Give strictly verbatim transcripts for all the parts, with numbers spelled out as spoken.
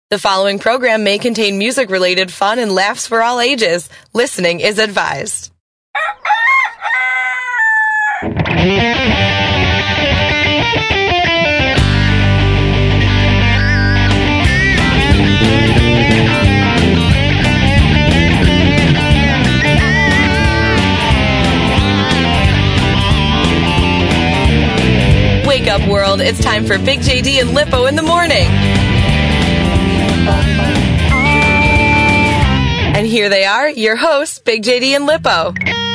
The following program may contain music-related fun and laughs for all ages. Listening is advised. Wake up, world. It's time for Big J D and Lippo in the morning. And here they are, your hosts, Big J D and Lippo.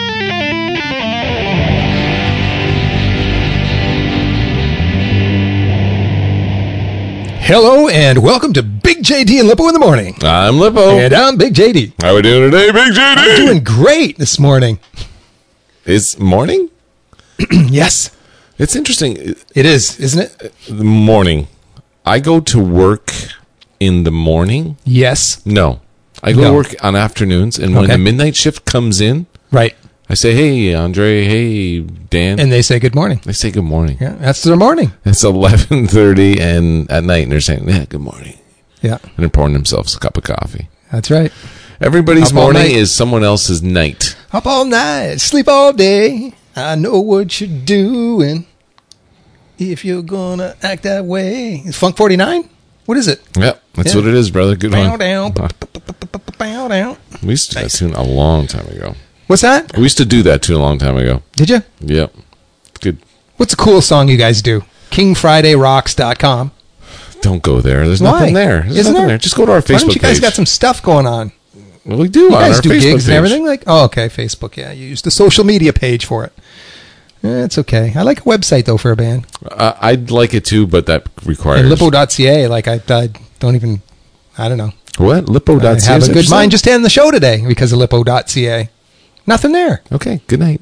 Hello and welcome to Big J D and Lippo in the morning. I'm Lippo. And I'm Big J D. How are we doing today, Big J D? I'm doing great this morning. It's morning? Yes. It's interesting. It is, isn't it? The morning. I go to work in the morning. Yes. No. I go No. to work on afternoons, and when Okay. the midnight shift comes in, Right. I say, hey, Andre, hey, Dan. And they say good morning. they say good morning. Yeah, that's their morning. It's eleven thirty and at night, and they're saying, yeah, good morning. Yeah, And they're pouring themselves a cup of coffee. that's right. Everybody's Up all morning night. is someone else's night. Up all night, sleep all day. I know what you're doing. If you're gonna act that way. It's Funk forty-nine? What is it? Yep, that's Yeah. what it is, brother. Good Bow one. down. Bow down. We used to do that tune a long time ago. What's that? We used to do that tune a long time ago. Did you? Yep. Good. What's a cool song you guys do? king friday rocks dot com. Don't go there. There's Why? nothing there. There's Isn't nothing there? there? Just go to our Facebook Why don't you guys page. got some stuff going on? Well, we do You on guys our do Facebook gigs page. and everything? Like, oh, okay, Facebook. Yeah, you use the social media page for it. Eh, it's okay. I like a website though for a band. Uh, I'd like it too, but that requires And Lippo dot C A. Like I, I don't even. I don't know. what Lippo I dot C A. have is a that good what you mind said? just to end the show today because of Lippo dot C A. Nothing there. Okay. Good night.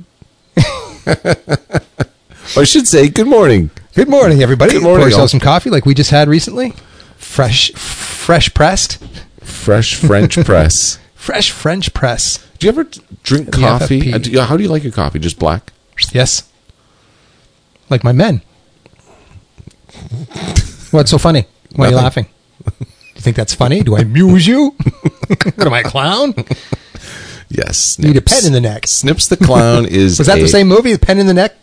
Or I should say good morning. Good morning, everybody. Good morning, Pour yourself all. some coffee like we just had recently. Fresh, fresh pressed, Fresh French press. fresh French press. Do you ever t- drink The coffee? F F P. Uh, do you- how do you like your coffee? Just black? Yes. Like my men. What's so funny? Why are you Nothing. laughing? Do you think that's funny? Do I amuse you? What am I, a clown? Yes. Need a Snips. pen in the neck. Snips the Clown is. Was that a- the same movie, The Pen in the Neck?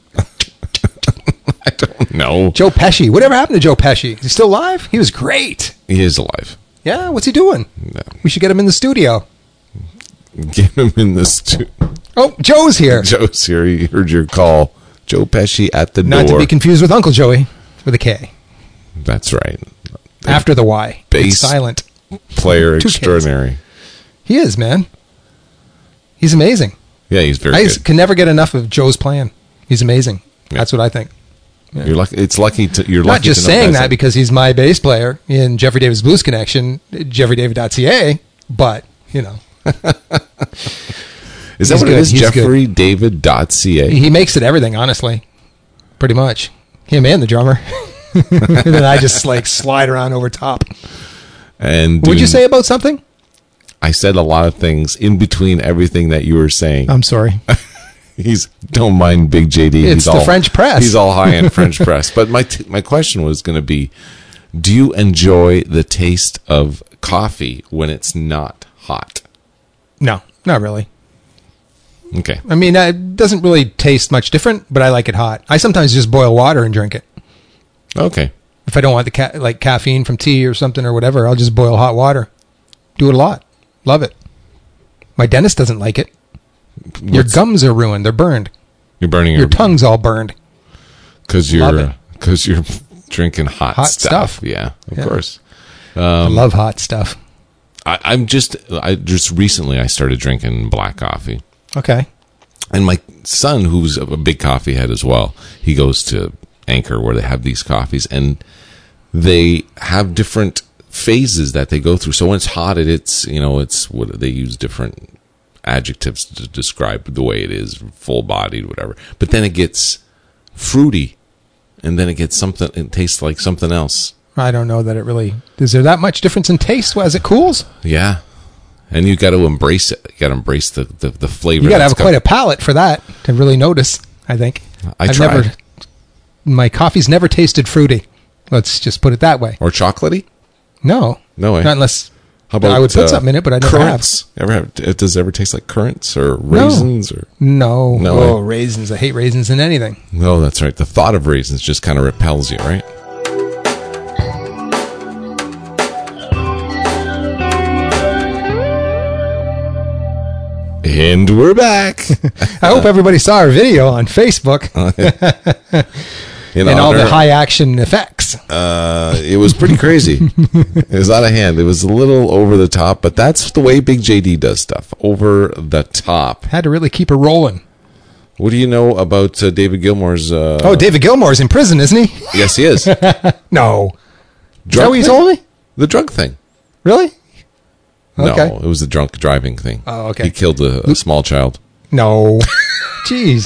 I don't know. Joe Pesci. Whatever happened to Joe Pesci? Is he still alive? He was great. He is alive. Yeah, what's he doing? No. We should get him in the studio. Get him in the stu- Oh, Joe's here. Joe's here. He heard your call. Joe Pesci at the Not door. to be confused with Uncle Joey with a K. That's right. After the Y. Bass. It's silent. Player Two Ks. extraordinary. He is, man. He's amazing. Yeah, he's very I good. can never get enough of Joe's playing. He's amazing. Yeah. That's what I think. You're lucky. It's lucky to. You're Not lucky just to know saying that's that it. because he's my bass player in Jeffrey Davis Blues Connection, jeffrey david dot c a, but, you know, Is that he's what it good. is? He's Jeffrey David dot C A. he makes it everything, honestly. Pretty much. Him and the drummer. And then I just, like, slide around over top. And What'd you dude, say about something? I said a lot of things in between everything that you were saying. I'm sorry. He's don't mind Big J D. It's he's the all, French press. He's all high in French press. But my t- my question was going to be, do you enjoy the taste of coffee when it's not hot? No, not really. Okay. I mean, it doesn't really taste much different, but I like it hot. I sometimes just boil water and drink it. Okay. If I don't want the ca- like caffeine from tea or something or whatever, I'll just boil hot water. Do it a lot. Love it. My dentist doesn't like it. Your What's- gums are ruined. They're burned. You're burning Your your tongue's all burned. because Love you're it. because you're drinking hot, Hot stuff. stuff. Yeah, of Yeah. course. I love hot stuff. I, I'm just I just recently I started drinking black coffee. Okay. And my son, who's a big coffee head as well, he goes to Anchor where they have these coffees, and they have different phases that they go through. So when it's hot, it, it's you know it's what they use different adjectives to describe the way it is, full bodied, whatever. But then it gets fruity, and then it gets something. It tastes like something else. I don't know that it really... Is there that much difference in taste as it cools? Yeah. And you got to embrace it. You got to embrace the, the, the flavor. You got to that's have got- quite a palate for that to really notice, I think. I I've tried. Never, my coffee's never tasted fruity. Let's just put it that way. Or chocolatey? No. No way. Not unless How about I would put uh, something in it, but I never currants? Ever have? It does it ever taste like currants or raisins or? No. No Oh, way. raisins. I hate raisins in anything. No, that's right. The thought of raisins just kind of repels you, right? And we're back. I hope everybody saw our video on Facebook In and all honor- the high action effects. Uh, it was pretty crazy. It was out of hand. It was a little over the top, but that's the way Big J D does stuff. Over the top. Had to really keep her rolling. What do you know about uh, David Gilmour's? Uh, Oh, David Gilmour's in prison, isn't he? yes, he is. No. Is that Drunk what you thing? told me? The drug thing. Really? Okay. No, it was the drunk driving thing. Oh, okay. He killed a, a small child. No. Jeez.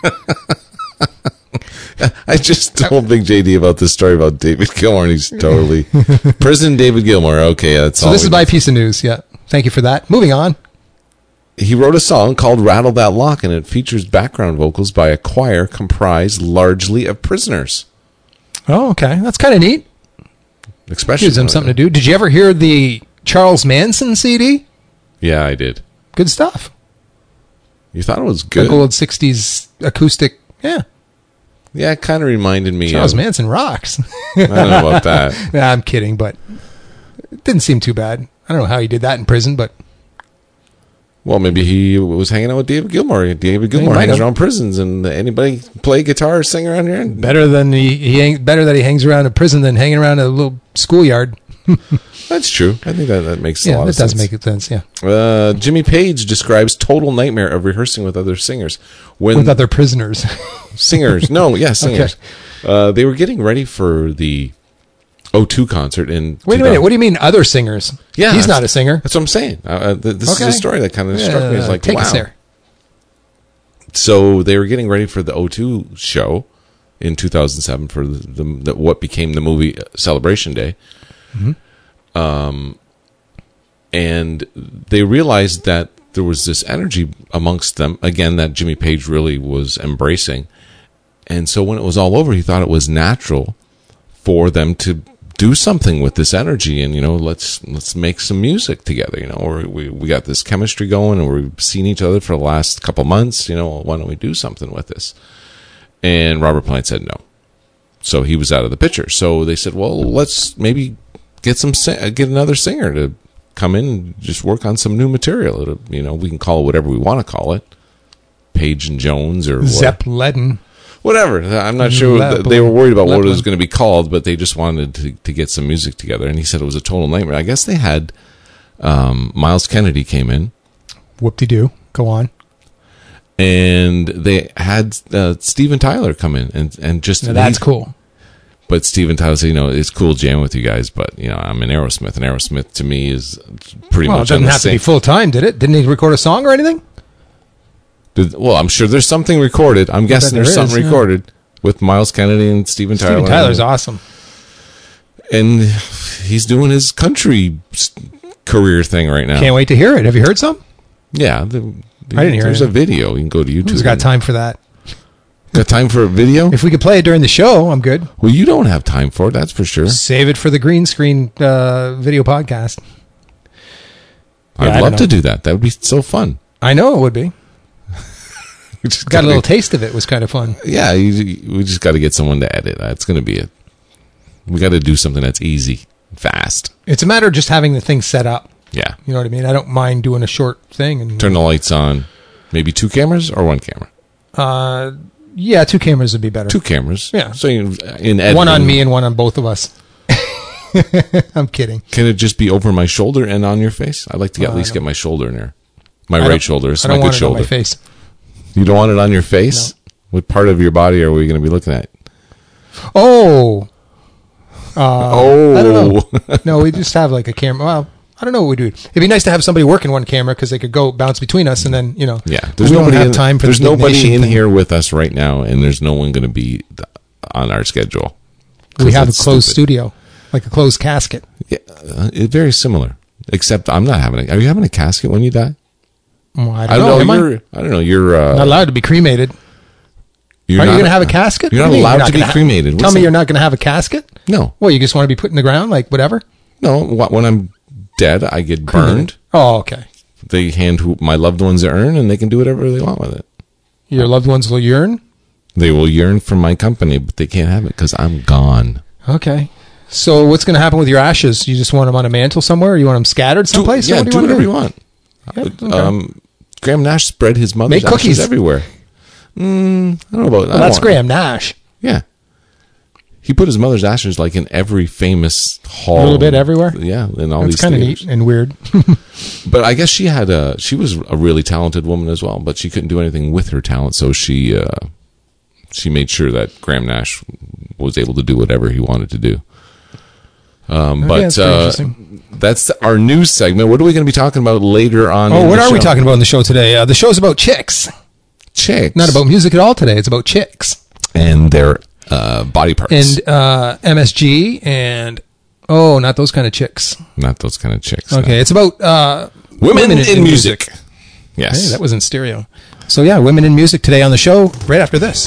I just told Big J D about this story about David Gilmour, and he's totally prison. David Gilmour. Okay, that's So all. this we is my know. piece of news. Yeah. Thank you for that. Moving on. He wrote a song called "Rattle That Lock," and it features background vocals by a choir comprised largely of prisoners. Oh, okay. That's kind of neat. Especially Gives them something to do. Did you ever hear the Charles Manson C D? Yeah, I did. Good stuff. You thought it was good? Like old sixties acoustic. Yeah. Yeah, it kind of reminded me. Charles of, Manson rocks. I don't know about that. Nah, I'm kidding, but it didn't seem too bad. I don't know how he did that in prison, but Well, maybe he was hanging out with David Gilmour. David Gilmour might hangs have. around prisons, and anybody play guitar or sing around here? better than he, he hang, better that he hangs around a prison than hanging around a little schoolyard. That's true. I think that, that makes a Yeah, lot that of does sense. make sense. Yeah, Uh, Jimmy Page describes total nightmare of rehearsing with other singers. When with other prisoners. singers, no, yeah, singers. Uh, they were getting ready for the O two concert in. Wait a minute. What do you mean other singers? Yeah, he's that's- not a singer. That's what I'm saying. Uh, uh, th- this Okay. is a story that kind of struck me as Uh, like, take wow. us there. So they were getting ready for the O two show in two thousand seven for the, the, the what became the movie Celebration Day. Um, and they realized that there was this energy amongst them, again, that Jimmy Page really was embracing. And so when it was all over, he thought it was natural for them to do something with this energy and, you know, let's let's make some music together, you know, or we, we got this chemistry going and we've seen each other for the last couple months, you know, why don't we do something with this? And Robert Plant said no. So he was out of the picture. So they said, well, let's maybe get some get another singer to come in and just work on some new material. It'll, you know, we can call it whatever we want to call it. Page and Jones or what- Zeppelin. whatever. I'm not sure. Zeppelin. They were worried about what it Zeppelin. was going to be called, but they just wanted to, to get some music together. And he said it was a total nightmare. I guess they had um, Miles Kennedy came in, Whoop-de-doo. Go on. and they had uh, Steven Tyler come in, and and just Now, that's he- cool. But Steven Tyler said, you know, it's cool jamming with you guys, but you know, I'm in Aerosmith, and Aerosmith to me is pretty Well, it much on doesn't the have to same. be full time, did it? Didn't he record a song or anything? Did- well, I'm sure there's something recorded. I'm guessing there there's is, something yeah. recorded with Miles Kennedy and Steven Tyler. Steven Tyler's awesome. and he's doing his country s- career thing right now. Can't wait to hear it. Have you heard some? Yeah, the, the- I didn't hear There's it. a video. You can go to YouTube. Who's got time for that? Got time for a video? If we could play it during the show, I'm good. Well, you don't have time for it. That's for sure. Save it for the green screen uh, video podcast. Yeah, I I'd don't love know. to do that. That would be so fun. I know it would be. We just Got a gotta- little taste of it. It was kind of fun. Yeah, you, we just got to get someone to edit. That's going to be it. We got to do something that's easy, fast. It's a matter of just having the thing set up. Yeah. You know what I mean? I don't mind doing a short thing. And Turn the lights on. Maybe two cameras or one camera? uh, yeah, two cameras would be better. Two cameras. Yeah. So you, in editing, One on me and one on both of us. I'm kidding. Can it just be over my shoulder and on your face? I'd like to get, at Uh, least no. get my shoulder in there. My I right don't- shoulder. It's I my don't good want it on shoulder. my face. You don't want it on your face? What part of your body are we going to be looking at? Oh. Uh, oh. I don't know. No, we just have like a camera. Well, I don't know what we do. It'd be nice to have somebody working one camera because they could go bounce between us and then, you know. Yeah. There's we nobody don't have in, time for There's the big nobody nation in thing. here with us right now, and there's no one going to be th- on our schedule. We 'Cause have a that's closed stupid. studio, like a closed casket. Yeah, uh, it's very similar, except I'm not having a. Are you having a casket when you die? Well, I I don't don't know. know. Am I? You're. I don't know. You're. Uh, Not allowed to be cremated. you're Are you not- going to have a casket? You're What not do you mean allowed you're to be gonna ha- cremated. Tell What's me that? you're not going to have a casket? No. Well, you just want to be put in the ground, like whatever? No, wh- when I'm dead, I get burned. Oh, okay. They hand who my loved ones urn, and they can do whatever they want with it. Your loved ones will yearn? They will yearn for my company, but they can't have it because I'm gone. Okay. So what's going to happen with your ashes? You just want them on a mantle somewhere, or you want them scattered someplace? Do, yeah, what do, do you whatever do? you want. Yeah, okay. um, Graham Nash spread his mother's Make cookies ashes everywhere. Mm, I don't know about that. Well, that's Graham Nash. Yeah. He put his mother's ashes like in every famous hall. A little bit everywhere? Yeah, in all That's these kind of theaters. neat and weird. But I guess she had a, she was a really talented woman as well, but she couldn't do anything with her talent, so she, uh, she made sure that Graham Nash was able to do whatever he wanted to do. Um, Okay, but that's pretty uh, interesting. that's our news segment. What are we going to be talking about later on? Oh, in what the are we show? talking about in the show today? Uh, the show's about chicks. Chicks. Not about music at all today. It's about chicks. And their uh, body parts. And uh, M S G and, oh, not those kind of chicks. Not those kind of chicks. Okay, no. it's about uh, Women, in, music. Yes. Hey, that was in stereo. So, yeah, women in music today on the show right after this.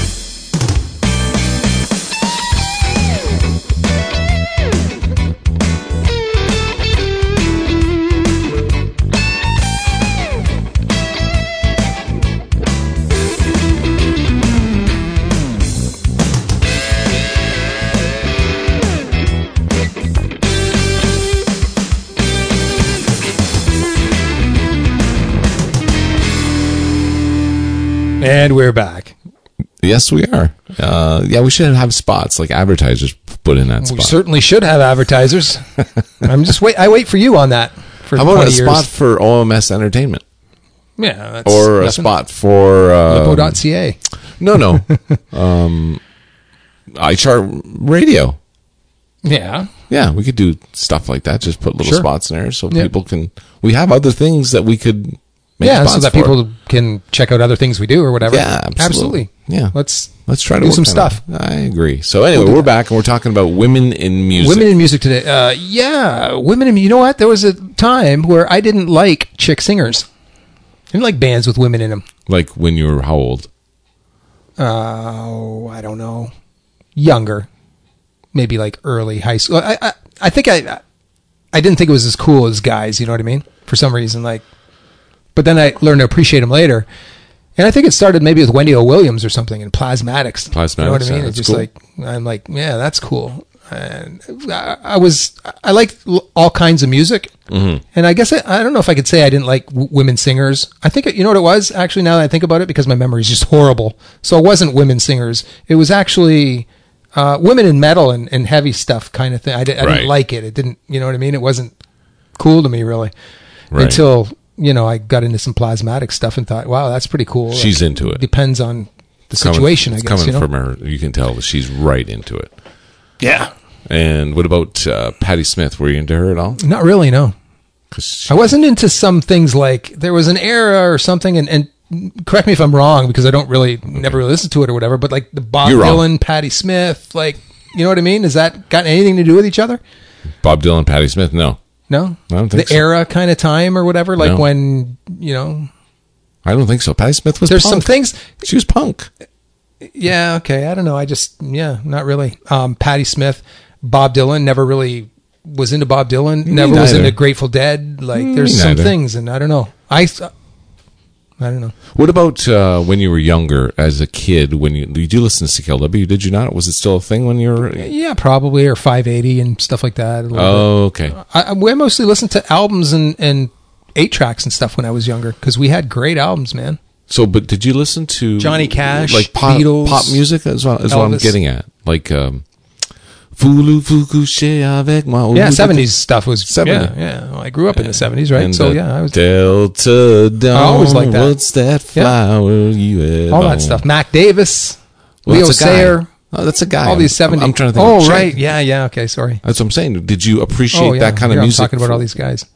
And we're back. Yes, we are. Uh, yeah, we should have spots like advertisers put in that We spot. certainly should have advertisers. I'm just wait. I wait for you on that. For How about a twenty years. spot for O M S Entertainment? Yeah, that's Or a nothing. spot for... Uh, Lipo dot C A. no, no. um, iChart Radio. Yeah. Yeah, we could do stuff like that. Just put little Sure. spots in there so Yeah. people can... We have other things that we could make Yeah, spots so that for. people can check out other things we do or whatever. Yeah, absolutely. Yeah. Let's Let's try to do work some that stuff. out. I agree. So anyway, We'll do we're that. back and we're talking about women in music. Women in music today. Uh, yeah, women in. You know what? There was a time where I didn't like chick singers. I didn't like bands with women in them. Like when you were how old? Oh, I don't know. Younger, maybe like early high school. I, I, I think I, I didn't think it was as cool as guys. You know what I mean? For some reason, like. But then I learned to appreciate them later. And I think it started maybe with Wendy O. Williams or something in Plasmatics. Plasmatics, You know what I yeah, mean? that's It's just cool. like, I'm like, yeah, that's cool. And I, I was, I liked l- all kinds of music. Mm-hmm. And I guess I, I don't know if I could say I didn't like w- women singers. I think, it, you know what it was? Actually, now that I think about it, because my memory is just horrible. So it wasn't women singers. It was actually uh, women in metal and, and heavy stuff kind of thing. I, di- I Right. didn't like it. It didn't, you know what I mean? It wasn't cool to me, really. Right. Until... You know, I got into some plasmatic stuff and thought, wow, that's pretty cool. She's Like, into it. Depends on the Coming- situation, it's I guess. coming You know? from her. You can tell that she's right into it. Yeah. And what about uh, Patti Smith? Were you into her at all? Not really, no. 'Cause she- I wasn't into some things like, there was an era or something, and, and correct me if I'm wrong, because I don't really, never really listened to it or whatever, but like the Bob You're wrong. Dylan, Patti Smith, like, you know what I mean? Has that got anything to do with each other? Bob Dylan, Patti Smith? No, No? I don't think The so. era kind of time or whatever, like No. when, you know, I don't think so. Patti Smith was. there's punk. some things. She was punk. Yeah, okay. I don't know. I just, yeah, not really. Um, Patti Smith, Bob Dylan, never really was into Bob Dylan. Never was neither. into Grateful Dead. Like, Me there's some neither. things, and I don't know. I, I don't know. What about uh, when you were younger, as a kid? When you did you listen to C K L W? Did you not? Was it still a thing when you were? Yeah, probably, or five eighty and stuff like that. a little Oh, okay. bit. I, I we mostly listened to albums and, and eight tracks and stuff when I was younger, because we had great albums, man. So, but did you listen to Johnny Cash, like pop, Beatles, pop music as well? Is what I'm Elvis. getting at. Like, um, Voulez vous coucher avec moi? Yeah, seventies stuff was, seventy. yeah, yeah. Well, I grew up in the seventies, right? And, so, uh, yeah, I was, Delta Dawn. I always liked that. What's that Yeah. flower you have all on? that stuff. Mac Davis, Well, Leo that's a guy. Sayer. Oh, that's a guy. All these I'm- seventies. I'm, trying to think. Oh, of right. Chick. Yeah, yeah. Okay, sorry. That's what I'm saying. Did you appreciate Oh, yeah. that kind of Here I'm music? talking about for- all these guys.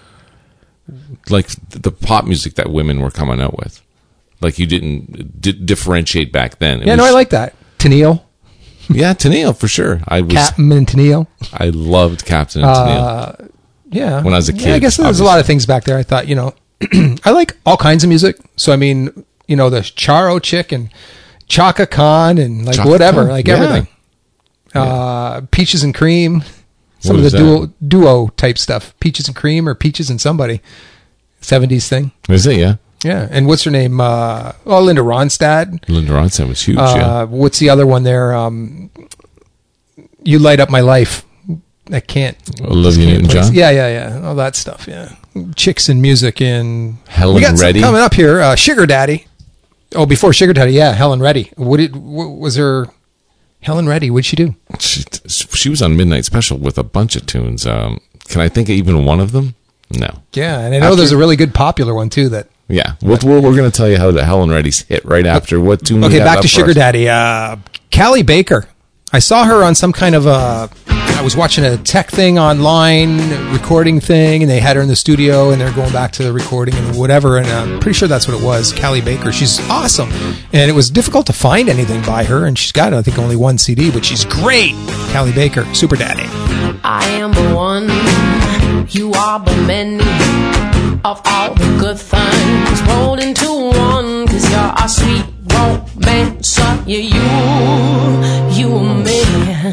like the pop music that women were coming out with. Like you didn't di- differentiate back then. It Yeah, no, was- I like that. Tennille, Yeah, Tennille for sure. I was. Captain and Tennille. I loved Captain and Tennille. Uh, yeah. When I was a Yeah, kid, I guess there's a lot of things back there. I thought, you know, I like all kinds of music. So, I mean, you know, the Charo Chick and Chaka Khan and like Chaka whatever, Khan, like yeah. everything. Uh, Peaches and Cream. Some What of the is duo duo type stuff. Peaches and Cream or Peaches and Somebody. seventies thing. Is it? Yeah. Yeah. And what's her name? Uh, oh, Linda Ronstadt. Linda Ronstadt was huge. Uh, yeah. What's the other one there? Um, You Light Up My Life. I can't. Olivia can't Newton-John. Yeah, yeah, yeah. All that stuff. Yeah. Chicks in music and Helen we got Reddy. something coming up here. Uh, Sugar Daddy. Oh, before Sugar Daddy, yeah, Helen Reddy. What did what was her? Helen Reddy. What'd she do? She, she was on Midnight Special with a bunch of tunes. Um, can I think of even one of them? No. Yeah, and I know After- there's a really good popular one too. That Yeah, we'll, we're, we're going to tell you how the Helen Reddy's hit right after what tune. we okay. got Back up to for Sugar us. Daddy. Uh, Callie Baker. I saw her on some kind of a. I was watching a tech thing online, recording thing, and they had her in the studio, and they're going back to the recording and whatever. And I'm pretty sure that's what it was. Callie Baker. She's awesome, and it was difficult to find anything by her. And she's got, I think, only one C D, but she's great. Callie Baker, Super Daddy. I am the one, you are the many of all the good things rolled into one. Cause you're a sweet romance, yeah, you, you and me.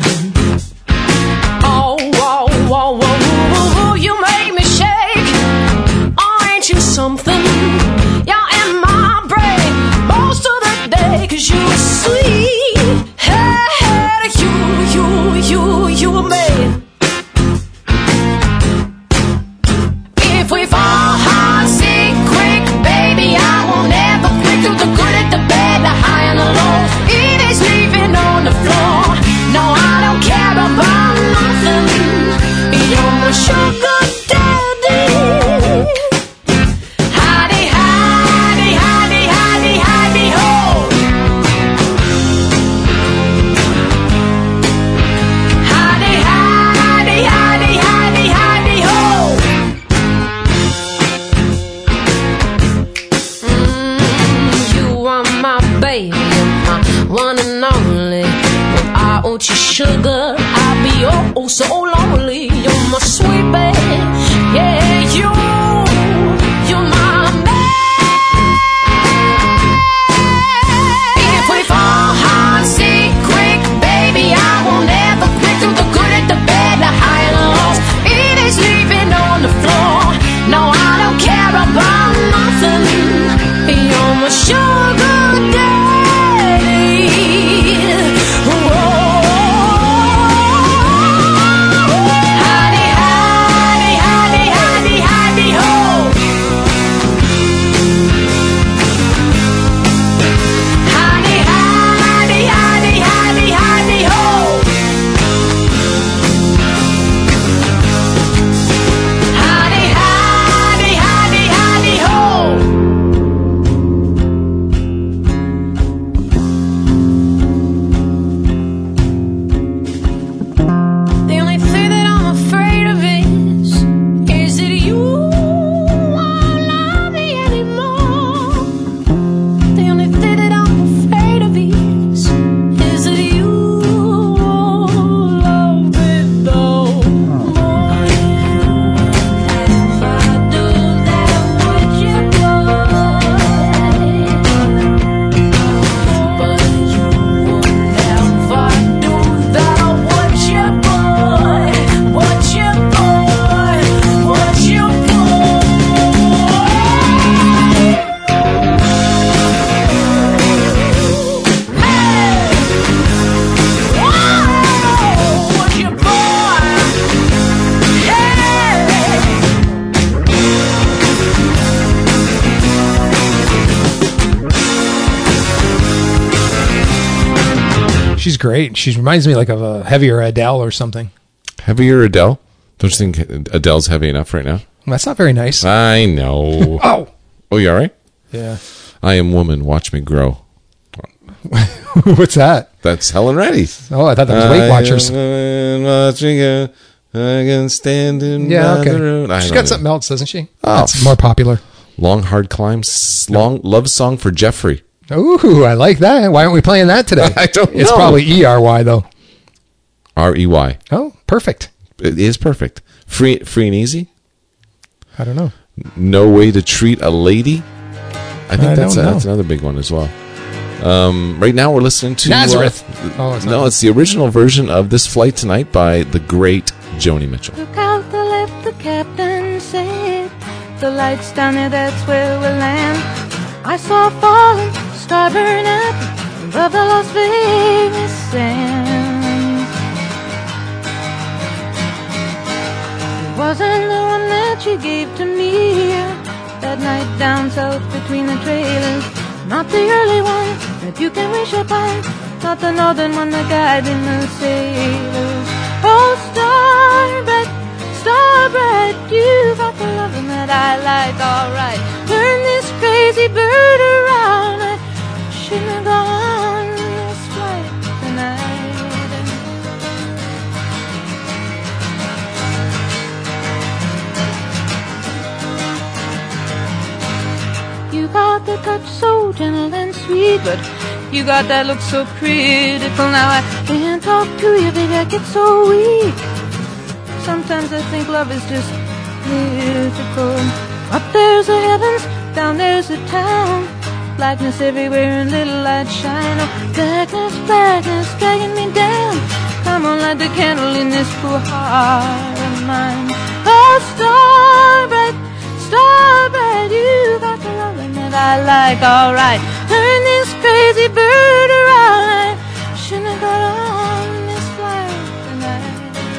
Oh, whoa, whoa, whoa, whoa, you make me shake. Oh, ain't you something? You're in my brain most of the day. Cause you're sweet. Hey, hey, you, you, you, you and me. If we fall hard, sink quick, baby, I will never quit. Through the good and the bad, the high and the low, it is leaving on the floor. No, I don't care about nothing. You're my sugar daddy. Hidey, hidey, hidey, hidey, hidey, ho. Hidey, hidey, hidey, hidey, hidey, ho. Mm, you are my baby, my one and only. Without your sugar, I'd be oh, oh so lonely. You're my sweet baby, yeah, you, you're my man. If we fall hard, sink quick, baby, I will never quit. Through the good and the bad, the high and the lows, it is leaving on the floor. No, I don't care about nothing. You're my sugar daddy. Whoa. Hidey, hidey, hidey, hidey, hidey, ho. Hidey, hidey, hidey, hidey, hidey, ho. Hidey, hidey, hidey, hidey, ho. The only thing that I'm afraid of is, is that you won't love me anymore. The only thing that I'm afraid of is, is that you won't love me no more. If I do that, would you boy? But you won't never do that, would you boy? Would you boy? Would you boy? Hey! Whoa! Would you boy? Hey! She's great. She reminds me like of a heavier Adele or something. Heavier Adele? Don't you think Adele's heavy enough right now? That's not very nice. I know. Oh, Oh, you all right? yeah. I am woman. Watch me grow. What's that? That's Helen Reddy. Oh, I thought that was Weight Watchers. I am watching you. I can stand in Yeah, by the okay. road. I She's don't got know. something else, doesn't she? Oh. That's more popular. Long hard climbs. Long love song for Jeffrey. Ooh, I like that. Why aren't we playing that today? I don't It's know. probably E R Y though. R E Y. Oh, perfect. It is perfect. Free, free and easy. I don't know. No way to treat a lady. I think I that's don't a, know. that's another big one as well. Um, right now we're listening to Nazareth. uh, Oh, it's not no, that. it's the original version of This Flight Tonight by the great Joni Mitchell. Look out the left, the captain said. The lights down there, that's where we'll land. I saw a falling star burn up above the Las Vegas sands. It wasn't the one that you gave to me that night down south between the trailers. Not the early one that you can wish upon. Not the northern one that guiding the sailors. Oh, star bright, star bright, you got the loving that I like, alright. Turn this crazy bird around. I shouldn't have gone this flight tonight. You got the touch so gentle and sweet, but you got that look so critical. Now I can't talk to you, baby, I get so weak. Sometimes I think love is just mythical. Up there's the heavens, down there's the town. Blackness everywhere and little light shine. Oh, darkness, blackness dragging me down. Come on, light the candle in this poor heart of mine. Oh, star bright, star bright, you got the loving that I like, alright. Turn this crazy bird around. I shouldn't have got on this flight tonight.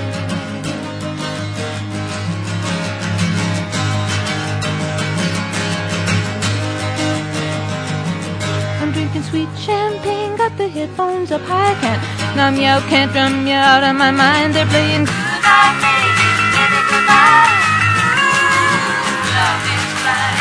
I'm drinking sweet champagne, got the headphones up high. Can't numb you out, can't drum you out of my mind. They're playing goodnight, baby, baby, goodbye. Love is blind.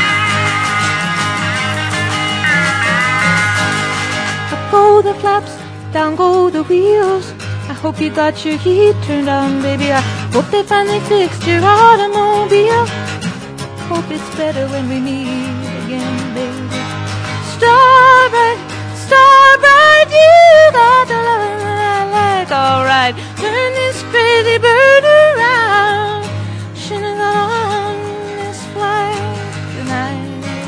Up go the flaps, down go the wheels. I hope you got your heat turned on, baby. I hope they finally fixed your automobile. Hope it's better when we meet again, baby. Star bright, star bright, you got the love that I like, alright. Turn this crazy bird around. Shouldn't have got on this flight tonight.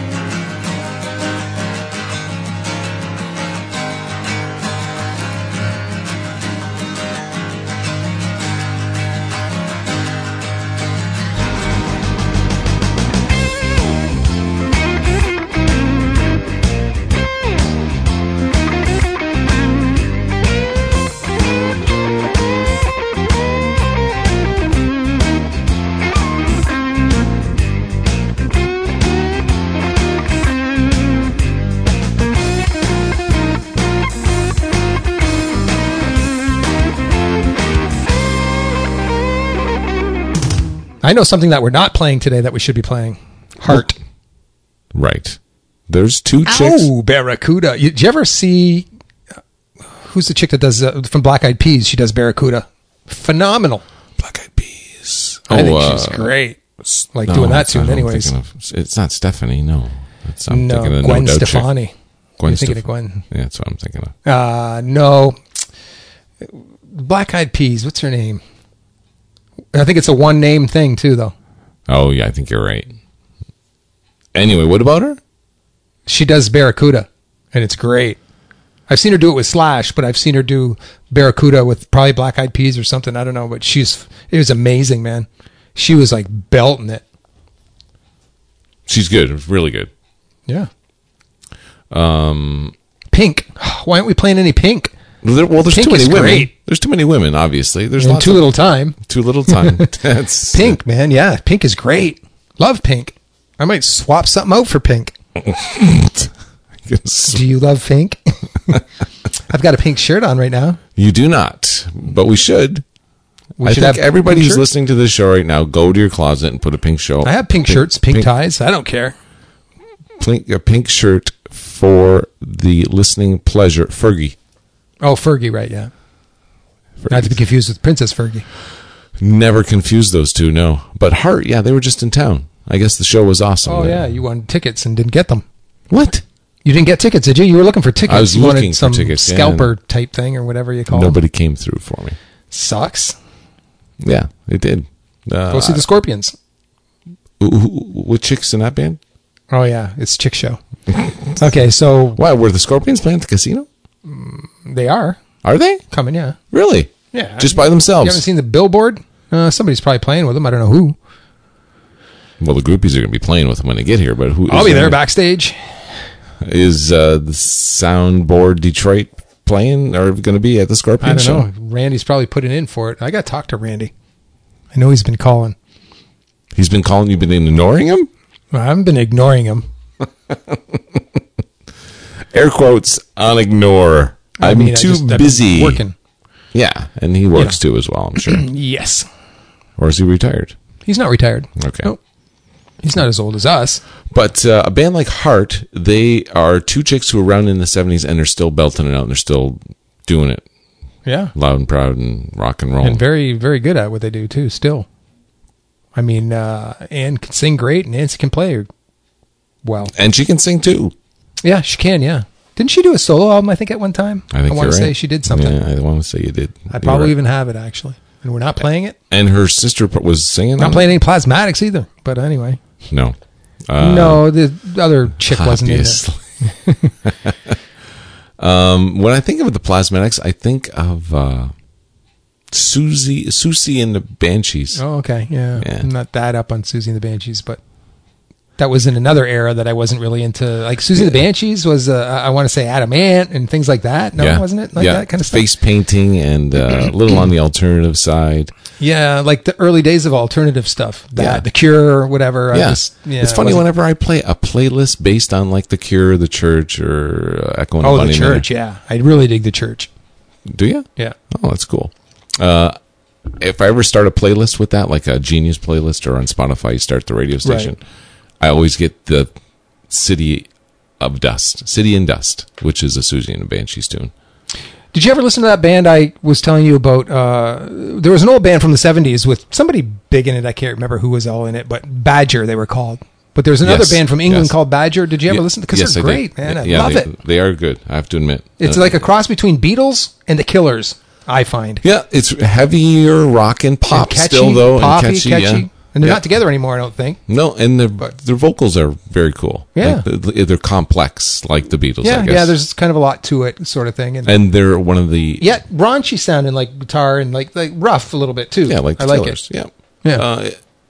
I know something that we're not playing today that we should be playing. Heart. Right. There's two chicks. Oh, Barracuda. You, did you ever see, uh, who's the chick that does, uh, from Black Eyed Peas, she does Barracuda. Phenomenal. Black Eyed Peas. I oh, think uh, she's great. Like no, doing that that's not tune who I'm anyways. thinking of. It's not Stephanie, no. It's, I'm no, thinking of Gwen No Doubt chick. Stefani. Gwen You're thinking Stef- of Gwen. Yeah, that's what I'm thinking of. Uh, no. Black Eyed Peas, what's her name? I think it's a one name thing too, though. Oh, yeah, I think you're right. Anyway, what about her? She does Barracuda, and it's great. I've seen her do it with Slash, but I've seen her do Barracuda with probably Black Eyed Peas or something. I don't know, but she's it was amazing, man. She was like belting it. She's good, really good. Yeah. Um, Pink. Why aren't we playing any Pink? There, well, there's Pink too many is women. great. There's too many women, obviously. There's In lots too of, little time. Too little time. That's Pink, man. Yeah, Pink is great. Love Pink. I might swap something out for Pink. Do you love Pink? I've got a pink shirt on right now. You do not, but we should. We I should think have everybody pink who's shirts. listening to this show right now, go to your closet and put a pink show. I have pink, shirts, pink, ties. I don't care. Pink, a pink shirt for the listening pleasure. Fergie. Oh, Fergie, right? Yeah. Fergie. Not to be confused with Princess Fergie. Never confused those two, no. But Heart, yeah, they were just in town. I guess the show was awesome. Oh yeah, you wanted tickets and didn't get them. What? You didn't get tickets, did you? You were looking for tickets. I was you wanted looking for some tickets, yeah. scalper type thing or whatever you call Nobody came through for me. them. Sucks. Yeah, it did. Uh, Go see the Scorpions. who- who- What chicks in that band? Oh yeah, it's Chick Show. Okay, so Why, were the Scorpions playing at the casino? they are Are they? coming. Yeah, Really? yeah. Just by You themselves? haven't seen the billboard Uh, somebody's probably playing with them. I don't know who. Well, the groupies are going to be playing with them when they get here, but who? I'll is be there there- backstage. Is uh, the Soundboard Detroit playing or going to be at the Scorpion I don't show? know. Randy's probably putting in for it. I got to talk to Randy. I know he's been calling. He's been calling. You've been ignoring him. Well, I haven't been ignoring him. Air quotes on ignore. I I'm mean, I too just- I've been busy working. Yeah, and he works Yeah. too as well, I'm sure. Yes. Or is he retired? He's not retired. Okay. Nope. He's not as old as us. But uh, a band like Heart, they are two chicks who were around in the seventies and they're still belting it out and they're still doing it Yeah. loud and proud and rock and roll. And very, very good at what they do, too, still. I mean, uh, Ann can sing great and Nancy can play well. And she can sing too. Yeah, she can, yeah. Didn't she do a solo album, I think, at one time? I think I want you're to say right. she did something. Yeah, I want to say you did. I You're probably right. even have it, actually. And we're not playing it. And her sister p- was singing. Not on playing any Plasmatics either. But anyway. it? No. Uh, no, the other chick wasn't in it. obviously. um, when I think of the Plasmatics, I think of uh, Susie, Susie and the Banshees. Oh, okay. Yeah. Yeah. I'm not that up on Susie and the Banshees, but that was in another era that I wasn't really into. Like Susie and the Banshees was, uh, I want to say Adam Ant and things like that. No, yeah. wasn't it? Like yeah. that kind of stuff. Face painting and uh, a little on the alternative side. Yeah, like the early days of alternative stuff. That, Yeah. The Cure or whatever. I Yes. just- yeah, it's funny wasn't- whenever I play a playlist based on like The Cure, The Church, or uh, Echo and Oh, the the Bunny church, yeah. I really dig the church. Man. Do you? Yeah. Oh, that's cool. Uh, if I ever start a playlist with that, like a Genius playlist or on Spotify, you start the radio station, I always get the City of Dust, City and Dust, which is a Susie and the Banshees tune. Did you ever listen to that band I was telling you about? Uh, there was an old band from the seventies with somebody big in it. I can't remember who was all in it, but Badger they were called. But there's another Yes, band from England yes. called Badger. Did you ever Yeah, listen? Because yes, they're I great, did. man. I Yeah, love they, it. They are good, I have to admit. It's Uh, like a cross between Beatles and the Killers, I find. Yeah, it's heavier rock and pop And catchy, still, though. poppy, and catchy, catchy. yeah. And they're Yeah. not together anymore, I don't think. No, and their their vocals are very cool. Yeah. Like, they're, they're complex, like the Beatles. Yeah, I guess. yeah. There's kind of a lot to it, sort of thing. And, and they're one of the yet raunchy sounding, like guitar and like like rough a little bit too. yeah, like the I like Killers. it. Yeah, Yeah. Uh,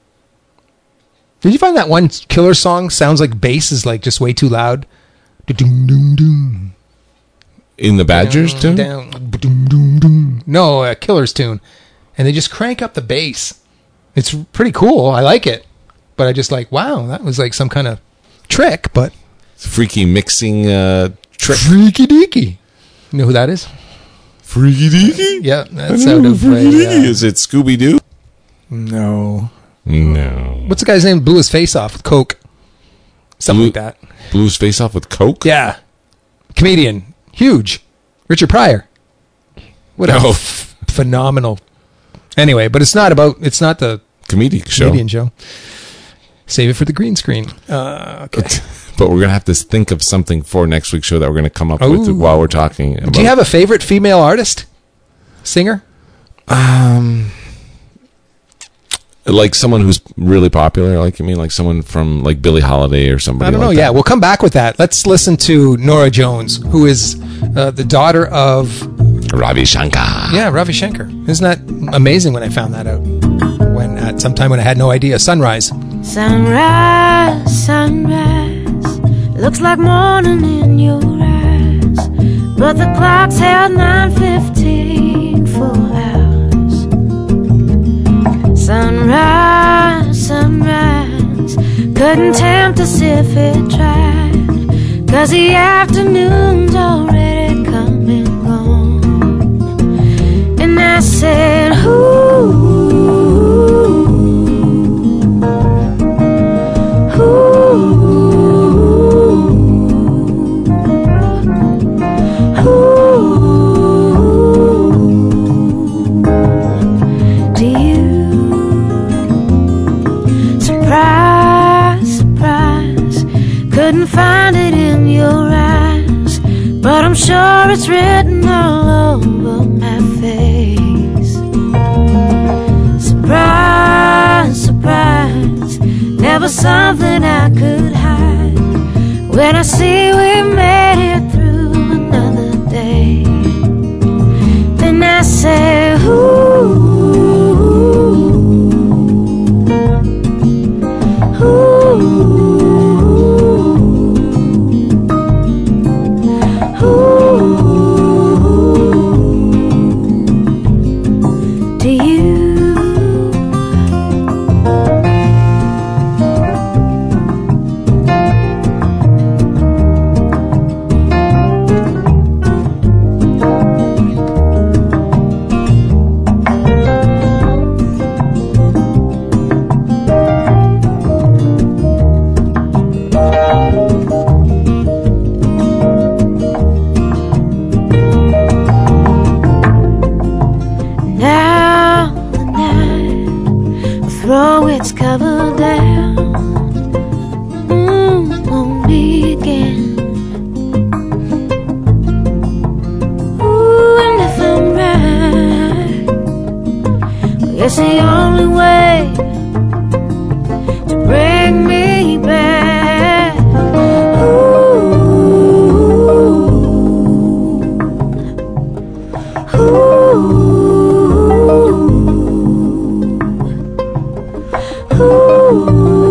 Did you find that one Killer song sounds like bass is like just way too loud? Doom, doom, doom. in the Badgers tune. Down, doom, doom, doom. No, a Killer's tune, and they just crank up the bass. It's pretty cool. I like it, but I just like, wow, that was like some kind of trick. But Freaky mixing uh, trick. freaky deaky. You know who that is? Freaky deaky. Yeah, that's out of Freaky a, deaky. uh, Is it Scooby Doo? no. No. What's the guy's name? Blew his face off with coke. Something Blew- like that. Blew his face off with coke. Yeah, comedian, huge, Richard Pryor. What a Oh. f- phenomenal. Anyway, but it's not about. It's not the Comedic show. comedian show. Save it for the green screen. Uh, okay. But we're gonna have to think of something for next week's show that we're gonna come up with Ooh. while we're talking. About Do you have a favorite female artist, singer? like someone who's really popular? Like you mean like someone from like Billie Holiday or somebody? I don't know. like Yeah, that? we'll come back with that. Let's listen to Nora Jones, who is uh, the daughter of Ravi Shankar. yeah Ravi Shankar. Isn't that amazing? When I found that out, when at some time when I had no idea. Sunrise. Sunrise, sunrise, looks like morning in your eyes, but the clock's held nine fifteen for hours. Sunrise, sunrise, couldn't tempt us if it tried, 'cause the afternoon's already come and gone. And I said, ooh, couldn't find it in your eyes, but I'm sure it's written all over my face. Surprise, surprise, never something I could hide. When I see we made it through another day, then I say, ooh, a way to bring me back. Ooh, ooh, ooh.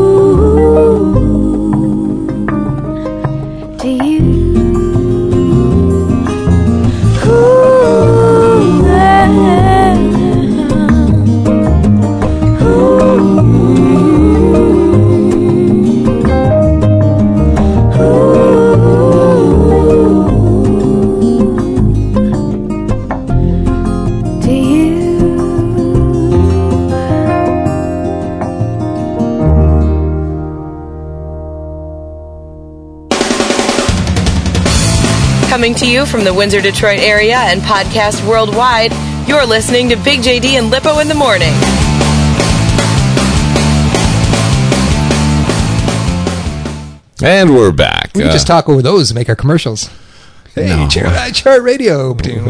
To you. Coming to you from the Windsor, Detroit area and podcast worldwide, you're listening to Big J D and Lippo in the Morning. And we're back. We can Uh, just talk over those and make our commercials. Hey, No. chart, chart radio.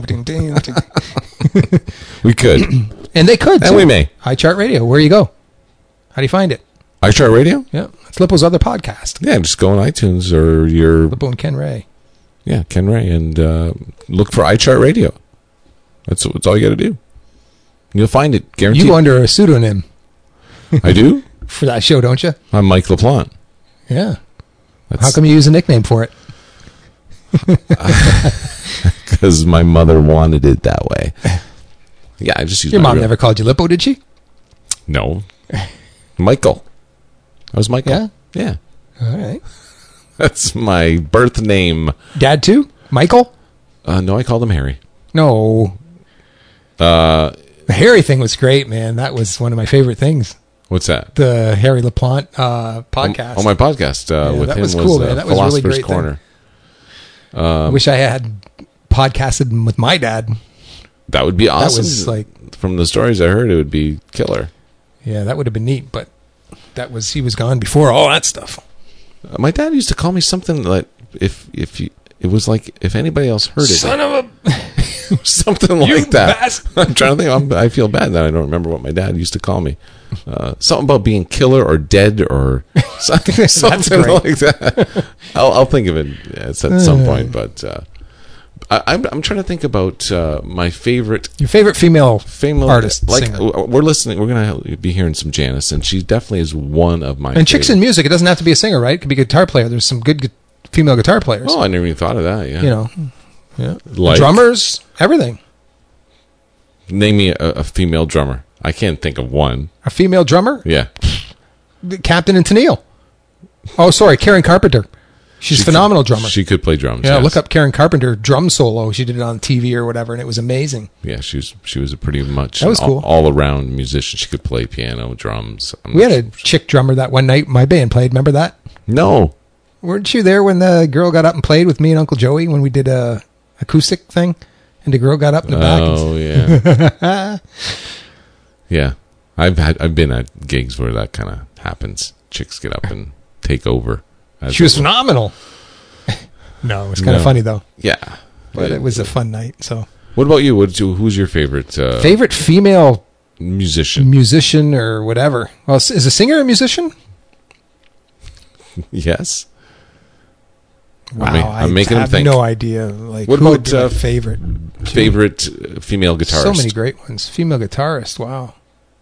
we could. And they could. And too. we may. iChart Radio. Where you go? How do you find it? iChartRadio? Yeah, it's Lippo's other podcast. Yeah, just go on iTunes or your Lippo and Ken Ray. yeah Ken Ray and uh, look for iChartRadio. That's that's all you got to do. You'll find it, guaranteed. You go under a pseudonym I do. for that show, don't you? I'm Mike LaPlante. Yeah. That's How come you use a nickname for it? because my mother wanted it that way. Yeah, I just use Your my mom real- never called you Lippo, did she? No, Michael. That was Michael. Yeah? Yeah. All right. That's my birth name. Dad too? Michael? Uh, no, I called him Harry. No. Uh, The Harry thing was great, man. That was one of my favorite things. what's that? The Harry LaPlante uh, podcast. On, on my podcast uh, Yeah, with that him was was, cool, uh, man. That was a really Philosopher's great thing. Corner. I wish I had podcasted with my dad. That would be awesome. was like- from the stories I heard, it would be killer. Yeah, that would have been neat, but that was he was gone before all that stuff. Uh, my dad used to call me something like if if you, it was like if anybody else heard it, Son of a something You like that. bastard. I'm trying to think. I'm, I feel bad that I don't remember what my dad used to call me. Uh, something about being killer or dead or something, something great. like that. I'll, I'll think of it at some point. But uh, I, I'm I'm trying to think about uh, my favorite your favorite female female artist, Like singer. w- we're listening, we're gonna be hearing some Janice, and she definitely is one of my. And chicks in favorite. music, it doesn't have to be a singer, right? It could be a guitar player. There's some good gu- female guitar players. Oh, I never even thought of that. Yeah, You know, yeah, Like- drummers, everything. name me a, a female drummer. I can't think of one. A female drummer, Yeah, Captain and Tennille. Oh, sorry, Karen Carpenter. She's a She phenomenal could- drummer. She could play drums. yeah, yes. look up Karen Carpenter drum solo. She did it on T V or whatever, and it was amazing. Yeah, she was she was a pretty much That was all, cool. all around musician. She could play piano, drums. I'm We not had a chick drummer that one night my band played. Remember that? no. Weren't you there when the girl got up and played with me and Uncle Joey when we did a acoustic thing? And the girl got up in the back. And, Oh yeah, yeah. I've had I've been at gigs where that kind of happens. Chicks get up and take over. as she was it were. phenomenal. No, it was kind of No. funny though. Yeah, But it was a fun night. So, What about you? What who's your favorite uh, favorite female musician? musician or whatever? Well, is a singer a musician? Yes. Wow, I'm, ma- I'm I making have him think. no idea. Like, What who would about, be my uh, favorite? Favorite uh, female guitarist? So many great ones. Female guitarist. Wow.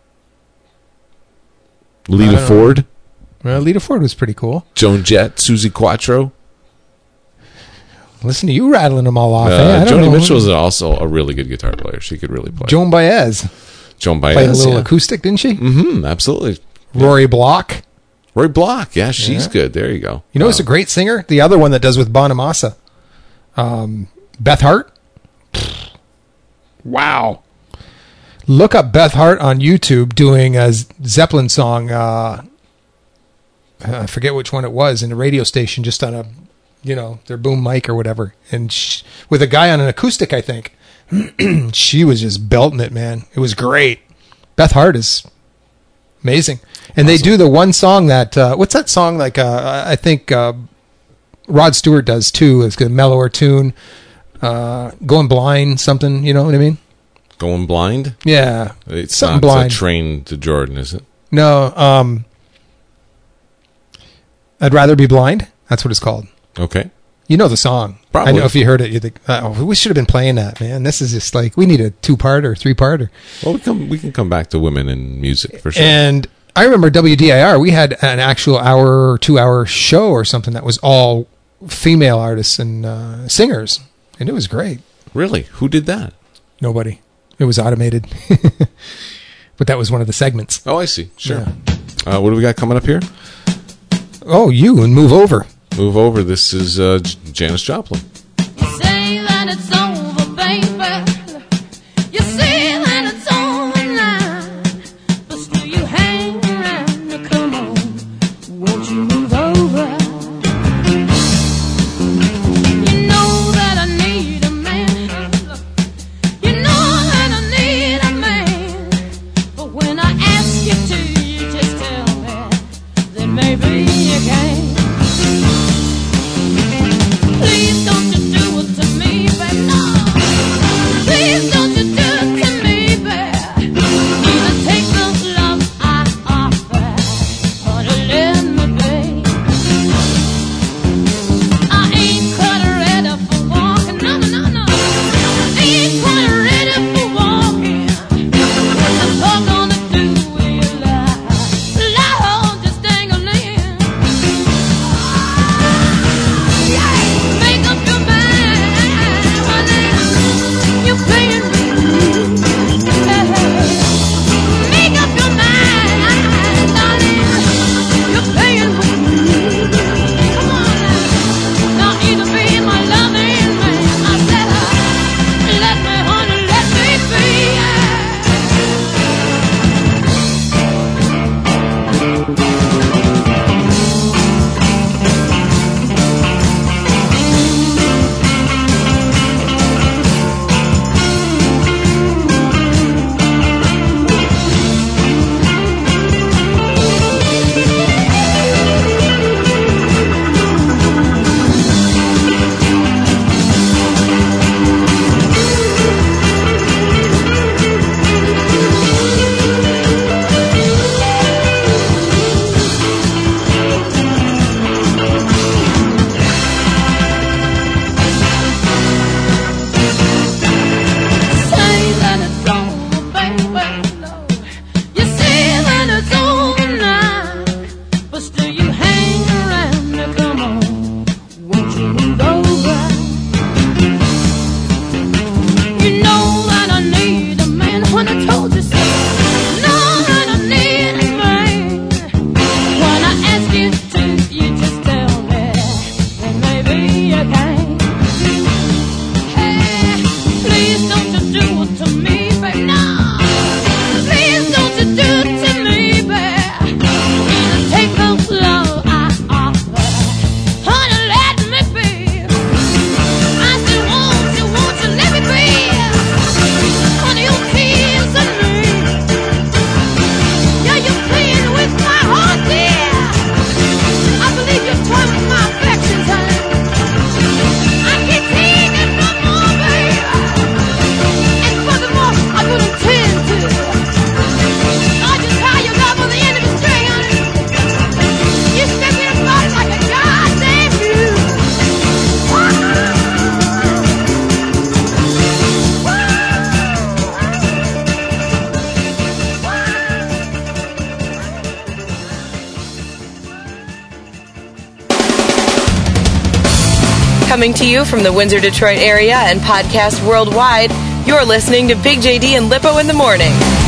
I Lita don't know. Ford, Well, Lita Ford was pretty cool. Joan Jett, Susie Quattro. Listen to you rattling them all off. eh? Uh, I don't Joni know. Mitchell is also a really good guitar player. She could really play. Joan Baez Joan Baez. played a little yeah. acoustic, didn't she? Mm-hmm, absolutely. Rory Block. Roy Block. Yeah, she's Yeah. good. There you go. You know who's Uh, a great singer? The other one that does with Bonamassa. Um, Beth Hart. Wow. Look up Beth Hart on YouTube doing a Z- Zeppelin song. Uh, I forget which one it was in a radio station, just on a, you know, their boom mic or whatever. And sh with a guy on an acoustic, I think. She was just belting it, man. It was great. Beth Hart is amazing. And they do the one song that, uh, what's that song? Like, uh, I think uh, Rod Stewart does too. It's a mellower tune. Uh, Going Blind, something, you know what I mean? Going blind? Yeah. It's Something not blind. a train to Jordan, is it? No. Um, I'd rather be blind. That's what it's called. Okay. You know the song. Probably. I know if you heard it, you think, oh, we should have been playing that, man. This is just like, we need a two-parter, three-parter. Well, we, come, we can come back to women in music for sure. And I remember W D I R, we had an actual hour or two-hour show or something that was all female artists and uh, singers. And it was great. Really? Who did that? Nobody. It was automated. But that was one of the segments. Oh, I see. Sure. Yeah. Uh, what do we got coming up here? Oh, you, and move over. Move over. This is uh, J- Janis Joplin. You say that it's over, baby. You say that it's over now. But still you hang around. Now come on, won't you move over? You know that I need a man. You know that I need a man. But when I ask you to, you just tell me that maybe you can't. Please don't you do it to me, baby, no. Please don't you do it to me, baby. Either take the love I offer, or to let me be. I ain't quite ready for walking, no, no, no, no. Ain't quite ready for walking. What's the fuck gonna do with your life? Lord, just dangling. Make up your mind, honey. You're playing with me. Make up your mind, darling. You're playing with me. Come on now. Now either be my loving man. I said, uh, let me, honey, let me be. Say that it's over, baby, no. You say that it's over now, but still you hang around. Now come on, won't you move over? You know that I need a man when I told you so. Know that I need a man. When I ask you to, you just tell me that maybe you can't. Hey, please don't you do it to me, baby, no. Please don't you do it to me, baby. Either take the love I offer, honey, let me be. I still want you, won't you let me be? Honey, you kissing me. Yeah, you're playing with my heart, dear. I believe you're toying with my affections, honey. I can't take it no more, baby. And furthermore, I would intend to. I just tie you up on the end of a string, honey. You step in and body like a goddamn mule. Coming to you from the Windsor, Detroit area and podcast worldwide, you're listening to Big J D and Lippo in the Morning.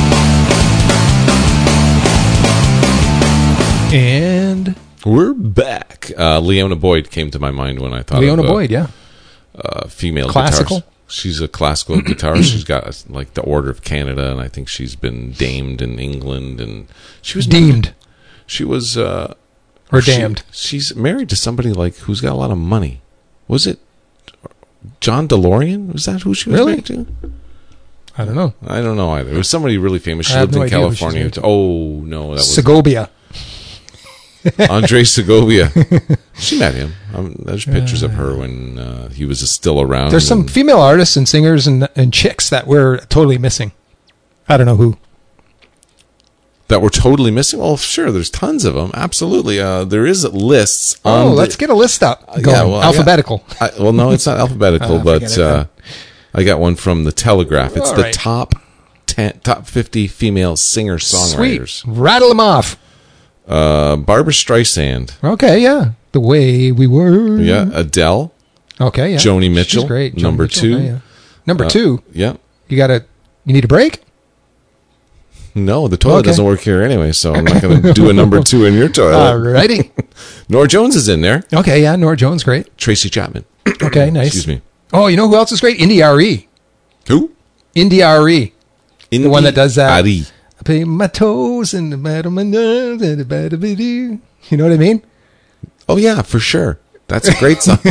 And We're back. Uh, Leona Boyd came to my mind when I thought Leona of uh, Boyd, yeah. uh, female Classical? guitars. She's a classical guitarist. She's got like the Order of Canada, and I think she's been damed in England. And she was Deemed. She was uh, Or she- damned. She's married to somebody like who's got a lot of money. Was it John DeLorean? Was that who she was Really? married to? I don't know. I don't know either. It was somebody really famous. She I have lived no in idea who she's California. married to. Oh no, that was Segovia. Andre Segovia. She met him. Um, there's pictures of her when uh, he was still around. There's some and- female artists and singers and, and chicks that we're totally missing. I don't know who. that we're totally missing. Well, sure, there's tons of them. Absolutely. Uh, there is lists. On Oh, the- let's get a list up. Uh, Going. yeah, well, I got- Alphabetical. I, well, no, it's not alphabetical, Ah, but forget it uh, then. I got one from the Telegraph. It's All the right. top ten, top fifty female singer Sweet. songwriters. Rattle them off. Uh, Barbara Streisand. Okay, yeah. The way we were. Yeah, Adele. Okay, yeah. Joni Mitchell, She's great. Joni number Mitchell, two. yeah, yeah. Number Uh, two. Yeah. You got to. You need a break? No, the toilet Okay. doesn't work here anyway, so I'm not going to do a number two in your toilet. Alrighty. Nora Jones is in there. Okay, yeah. Nora Jones, great. Tracy Chapman. Okay, nice. Excuse me. Oh, you know who else is great? Indy R E. Who? Indy R E. Indy one that does that. Ari. I pay my toes in the bed of my nose and the bed of it. You know what I mean? Oh, yeah, for sure. That's a great song.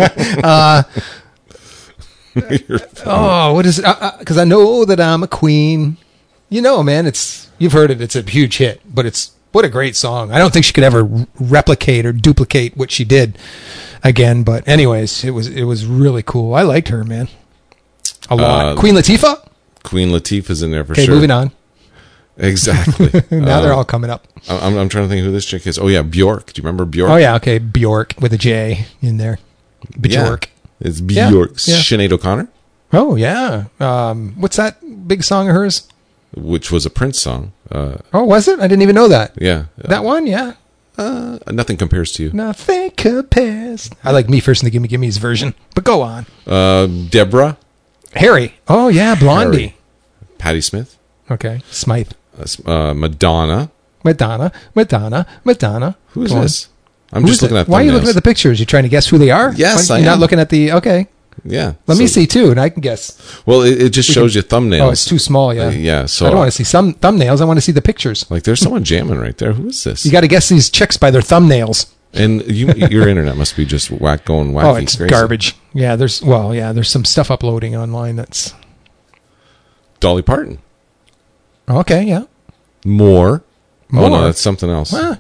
You're- Oh, what is it? Because I know that I'm a queen. You know, man, it's you've heard it. It's a huge hit, but it's what a great song. I don't think she could ever r- replicate or duplicate what she did again. But anyways, it was it was really cool. I liked her, man, a lot. Uh, Queen Latifah. Queen Latifah's in there for Okay, sure. moving on. Exactly. Now they're Um, all coming up. I'm, I'm trying to think who this chick is. Oh, yeah, Bjork. Do you remember Bjork? Oh yeah, okay, Bjork with a J in there. Bjork. Yeah, it's Yeah, Bjork. yeah. Sinead O'Connor, Oh yeah. Um, what's that big song of hers? which was a Prince song. Uh, Oh, was it? I didn't even know that. yeah. That one, yeah. Uh, nothing compares to you. Nothing compares. I like Me First and the Gimme Gimme's version, but go on. Uh, Deborah, Harry. Oh yeah, Blondie. Harry. Patti Smith, Okay, Smythe. uh, s- uh, Madonna. Madonna. Madonna. Madonna. Who is Go on. this? I'm Who just is looking it? at Why are you thumbnails. looking at the pictures? You're trying to guess who they are? Yes, Why- I You're not am. looking at the. Okay, Yeah. let me so- see too, and I can guess. Well, it, it just shows you thumbnails. Oh, it's too small. Yeah. Uh, yeah. So I don't want to see some thumbnails. I want to see the pictures. like, there's someone jamming right there. Who is this? You got to guess these chicks by their thumbnails. and you, your internet must be just whack going wacky. Oh, it's crazy. garbage. Yeah, there's well, yeah, there's some stuff uploading online that's Dolly Parton. okay. Yeah. More. Oh no, More? that's something else. Ah,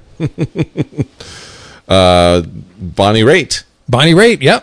Uh, Bonnie Raitt. Bonnie Raitt. Yep.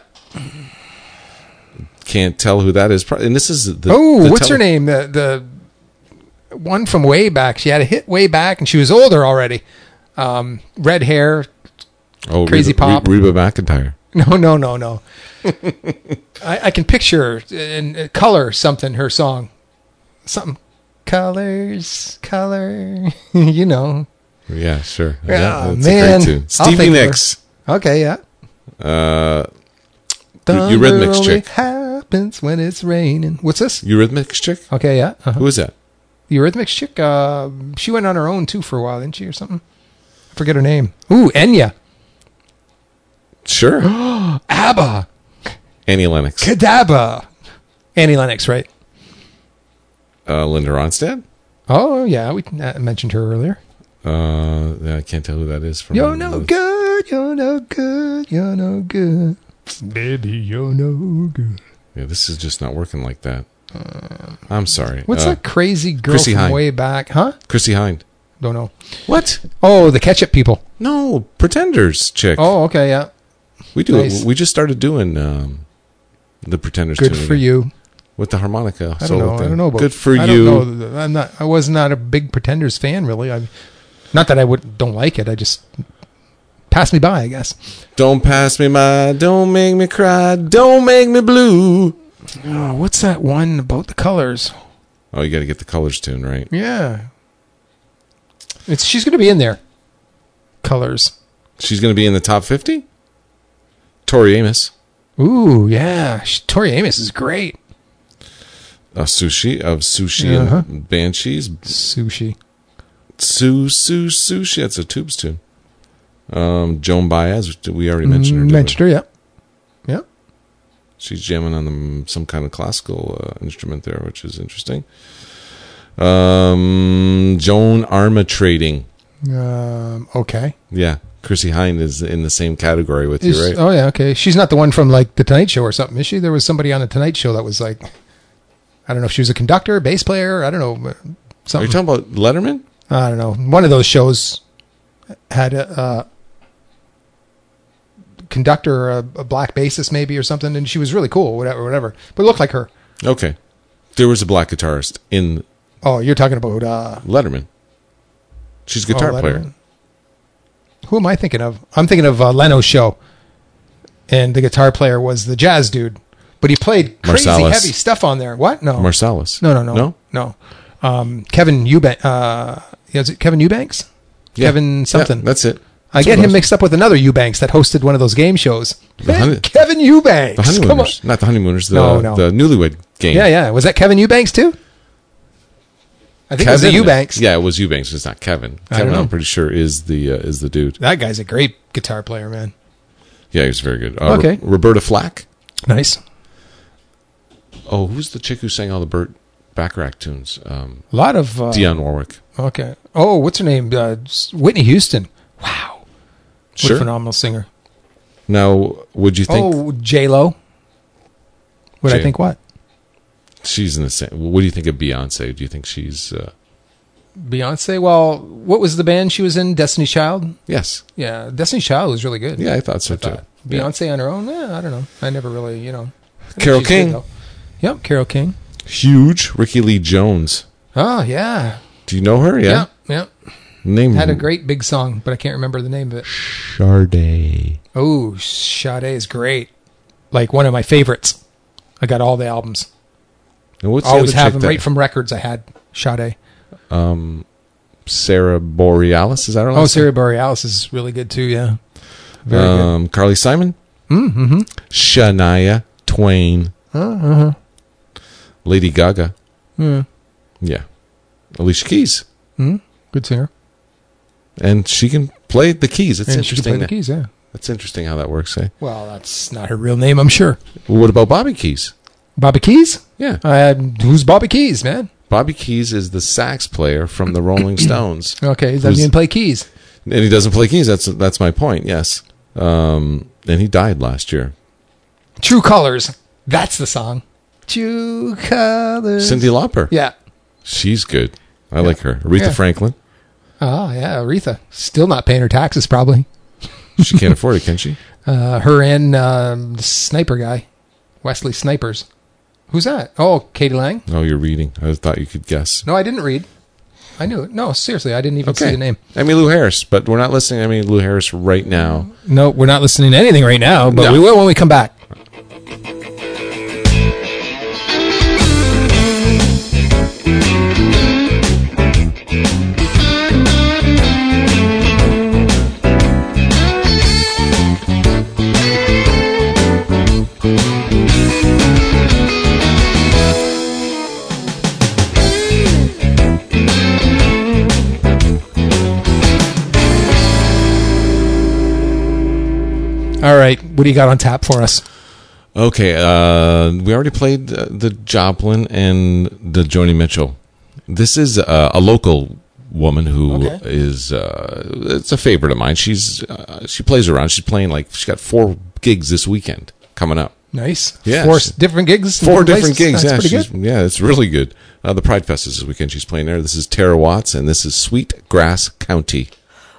Can't tell who that is. Pro- And this is the. Oh, the what's tele- her name? The the one from way back. She had a hit way back, and she was older already. Um, red hair. Oh, Crazy Reba, Pop. Reba McEntire. No, no, no, no. I, I can picture in uh, color something. Her song, something colors, color. You know. Yeah, sure. Yeah, that's man. a great tune. I'll Stevie think of her. Nicks. Okay, yeah. Uh, Thunder Eurythmics only chick. happens when it's raining. What's this? Eurythmics chick. Okay, yeah. Uh-huh. Who is that? The Eurythmics chick. Uh, she went on her own too for a while, didn't she, or something? I forget her name. Ooh, Enya. Sure. ABBA. Annie Lennox. Kadabba. Annie Lennox, right? Uh, Linda Ronstadt. Oh, yeah. We uh, mentioned her earlier. Uh, yeah, I can't tell who that is from. You're no good. You're no good. You're no good. Baby, you're no good. Yeah, this is just not working like that. I'm sorry. What's uh, that crazy girl Chrissy from Hynde. way back? Huh? Chrissy Hind. Don't know. What? Oh, the Ketchup People. No, Pretenders chick. Oh, okay, yeah. we do. nice. We just started doing um, the Pretenders. Good tune for again. you. With the harmonica. I don't solo know. thing. I don't know about Good for I you. Don't know. I'm not. I was not a big Pretenders fan, really. I, not that I would don't like it. I just passed me by, I guess. Don't pass me by. Don't make me cry. Don't make me blue. Oh, what's that one about the colors? Oh, you got to get the colors tune right. Yeah, it's she's going to be in there. Colors. She's going to be in the top fifty. Tori Amos. Ooh, yeah. She, Tori Amos is great. Uh, sushi of Sushi Uh-huh. and Banshees. Sushi. Su Su Sushi. That's a Tubes tune. Um, Joan Baez. We already mentioned her. Mm, didn't we? mentioned her. Yeah. Yeah. She's jamming on the, some kind of classical uh, instrument there, which is interesting. Um, Joan Armatrading. Um, okay. Yeah, Chrissy Hind is in the same category with Is- you, right? Oh yeah. Okay. She's not the one from like the Tonight Show or something, is she? There was somebody on the Tonight Show that was like, I don't know if she was a conductor, bass player. I don't know. but Are Something. you talking about Letterman? I don't know. One of those shows had a, uh, conductor or a, a black bassist maybe or something, and she was really cool, whatever, whatever. But it looked like her. Okay. There was a black guitarist in Oh, you're talking about uh, Letterman. She's a guitar oh, player. Letterman. Who am I thinking of? I'm thinking of uh, Leno's show, and the guitar player was the jazz dude, but he played crazy Marsalis. heavy stuff on there. What? No, Marsalis. No, no, no, No? no. Um, Kevin Eubanks. Uh, is it Kevin Eubanks? Yeah. Kevin something. Yeah, that's it. I That's get what it him was. mixed up with another Eubanks that hosted one of those game shows. The Man, honey- Kevin Eubanks. The Come on. honeymooners. Not the honeymooners. The, No, no. the newlywed game. Yeah, yeah. Was that Kevin Eubanks too? I think it was the Eubanks. Yeah, it was Eubanks. It's not Kevin. I don't Kevin, know. I'm pretty sure, is the uh, is the dude. That guy's a great guitar player, man. Yeah, he's very good. Uh, Okay. Ro- Roberta Flack. Nice. Oh, who's the chick who sang all the Burt Bacharach tunes? Um, A lot of uh, Dionne Warwick. Okay. Oh, what's her name? Uh, Whitney Houston. Wow. What Sure. a phenomenal singer. Now, would you think Oh, J Lo. Would I J- think what? she's in the same? What do you think of Beyonce? Do you think she's? Uh, Beyonce. Well, what was the band she was in? Destiny's Child. yes. Yeah, Destiny's Child was really good. Yeah, I thought so I too. thought. Beyonce on her own. Yeah, I don't know. I never really, you know. I think Carole she's King. good, though. Yep, Carole King. Huge. Ricky Lee Jones. Oh yeah. Do you know her? Yeah. Yeah. Yeah. Name Had a great big song, but I can't remember the name of it. Sade. Oh, Sade is great. Like one of my favorites. I got all the albums. And what's the Always other have chick them that- right from records. I had Sade. Sarah Borealis. Is that her last Oh, name? Sarah Borealis is really good too. Yeah, very Um, Carly Simon. Mm-hmm. Shania Twain. Uh-huh. Lady Gaga. good. Yeah. Alicia Keys. Mm, good singer. And she can play the keys. It's And she can interesting. play the that- keys. Yeah. That's interesting how that works, eh? Well, that's not her real name, I'm sure. Well, what about Bobby Keys? Bobby Keys. Yeah. Uh, who's Bobby Keys, man? Bobby Keys is the sax player from the Rolling Stones. Okay, he doesn't Who's- even play keys. And he doesn't play keys. That's that's my point, yes. Um, and he died last year. True Colors. That's the song. True Colors. Cyndi Lauper. Yeah. She's good. I like her. Aretha Yeah. Franklin. Oh, yeah. Aretha. Still not paying her taxes, probably. She can't afford it, can she? Uh, her and um, the sniper guy, Wesley Snipers. Who's that? Oh, Katie Lang. Oh, you're reading. I thought you could guess. No, I didn't read. I knew it. No, seriously, I didn't even see the name. Emmylou Harris, but we're not listening to Emmylou Harris right now. No, we're not listening to anything right now, but No. we will when we come back. All right, what do you got on tap for us? Okay, uh, we already played uh, the Joplin and the Joni Mitchell. This is uh, a local woman who Okay. is uh, it's a favorite of mine. She's uh, she plays around. She's playing like she's got four gigs this weekend coming up. Nice. Yeah, Four she- different gigs? in Four different places? gigs. That's Yeah, pretty she's, good. yeah, it's really good. Uh, the Pride Fest is this weekend. She's playing there. This is Tara Watts, and this is Sweet Grass County.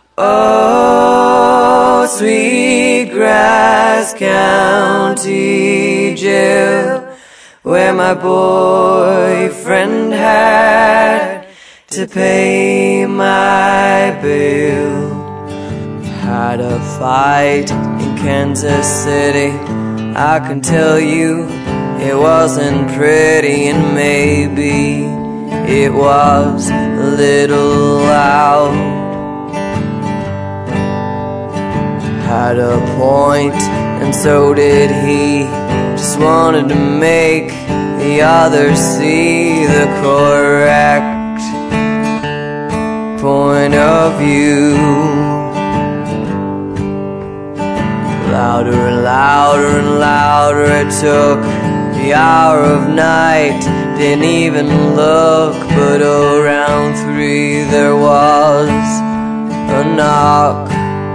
Oh, sweet grass county jail, where my boyfriend had to pay my bill. Had a fight in Kansas City, I can tell you it wasn't pretty, and maybe it was a little loud. Had a point, and so did he. Just wanted to make the others see the correct point of view. Louder and louder and louder it took. The hour of night didn't even look, but around three there was a knock.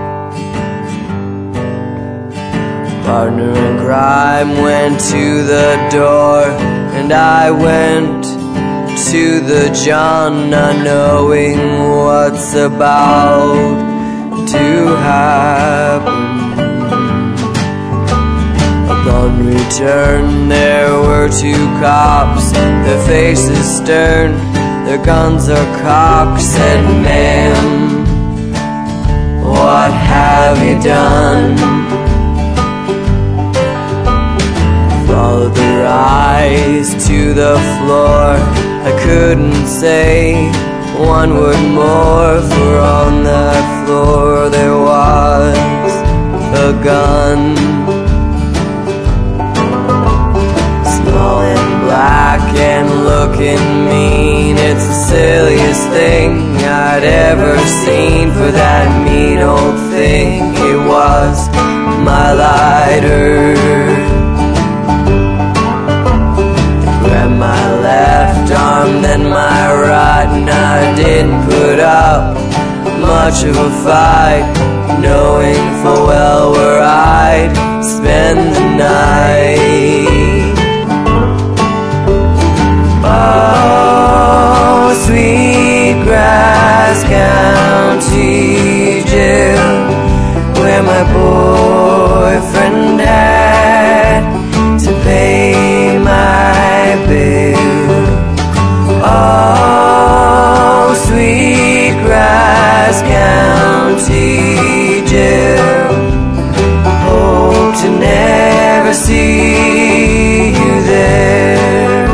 Partner in crime went to the door, and I went to the John, not knowing what's about to happen. return, there were two cops, their faces stern, their guns are cocked. Said, ma'am, what have you done? Followed their eyes to the floor. I couldn't say one word more, for on that floor there was a gun. Small and black and looking mean, it's the silliest thing I'd ever seen. For that mean old thing, it was my lighter. Grabbed my left arm, then my right, and I didn't put up much of a fight, knowing full well where I'd spend the night. Oh, Sweetgrass County Jail, where my boyfriend had to pay my bill. Oh, Sweetgrass County Jail, hope to never see you there.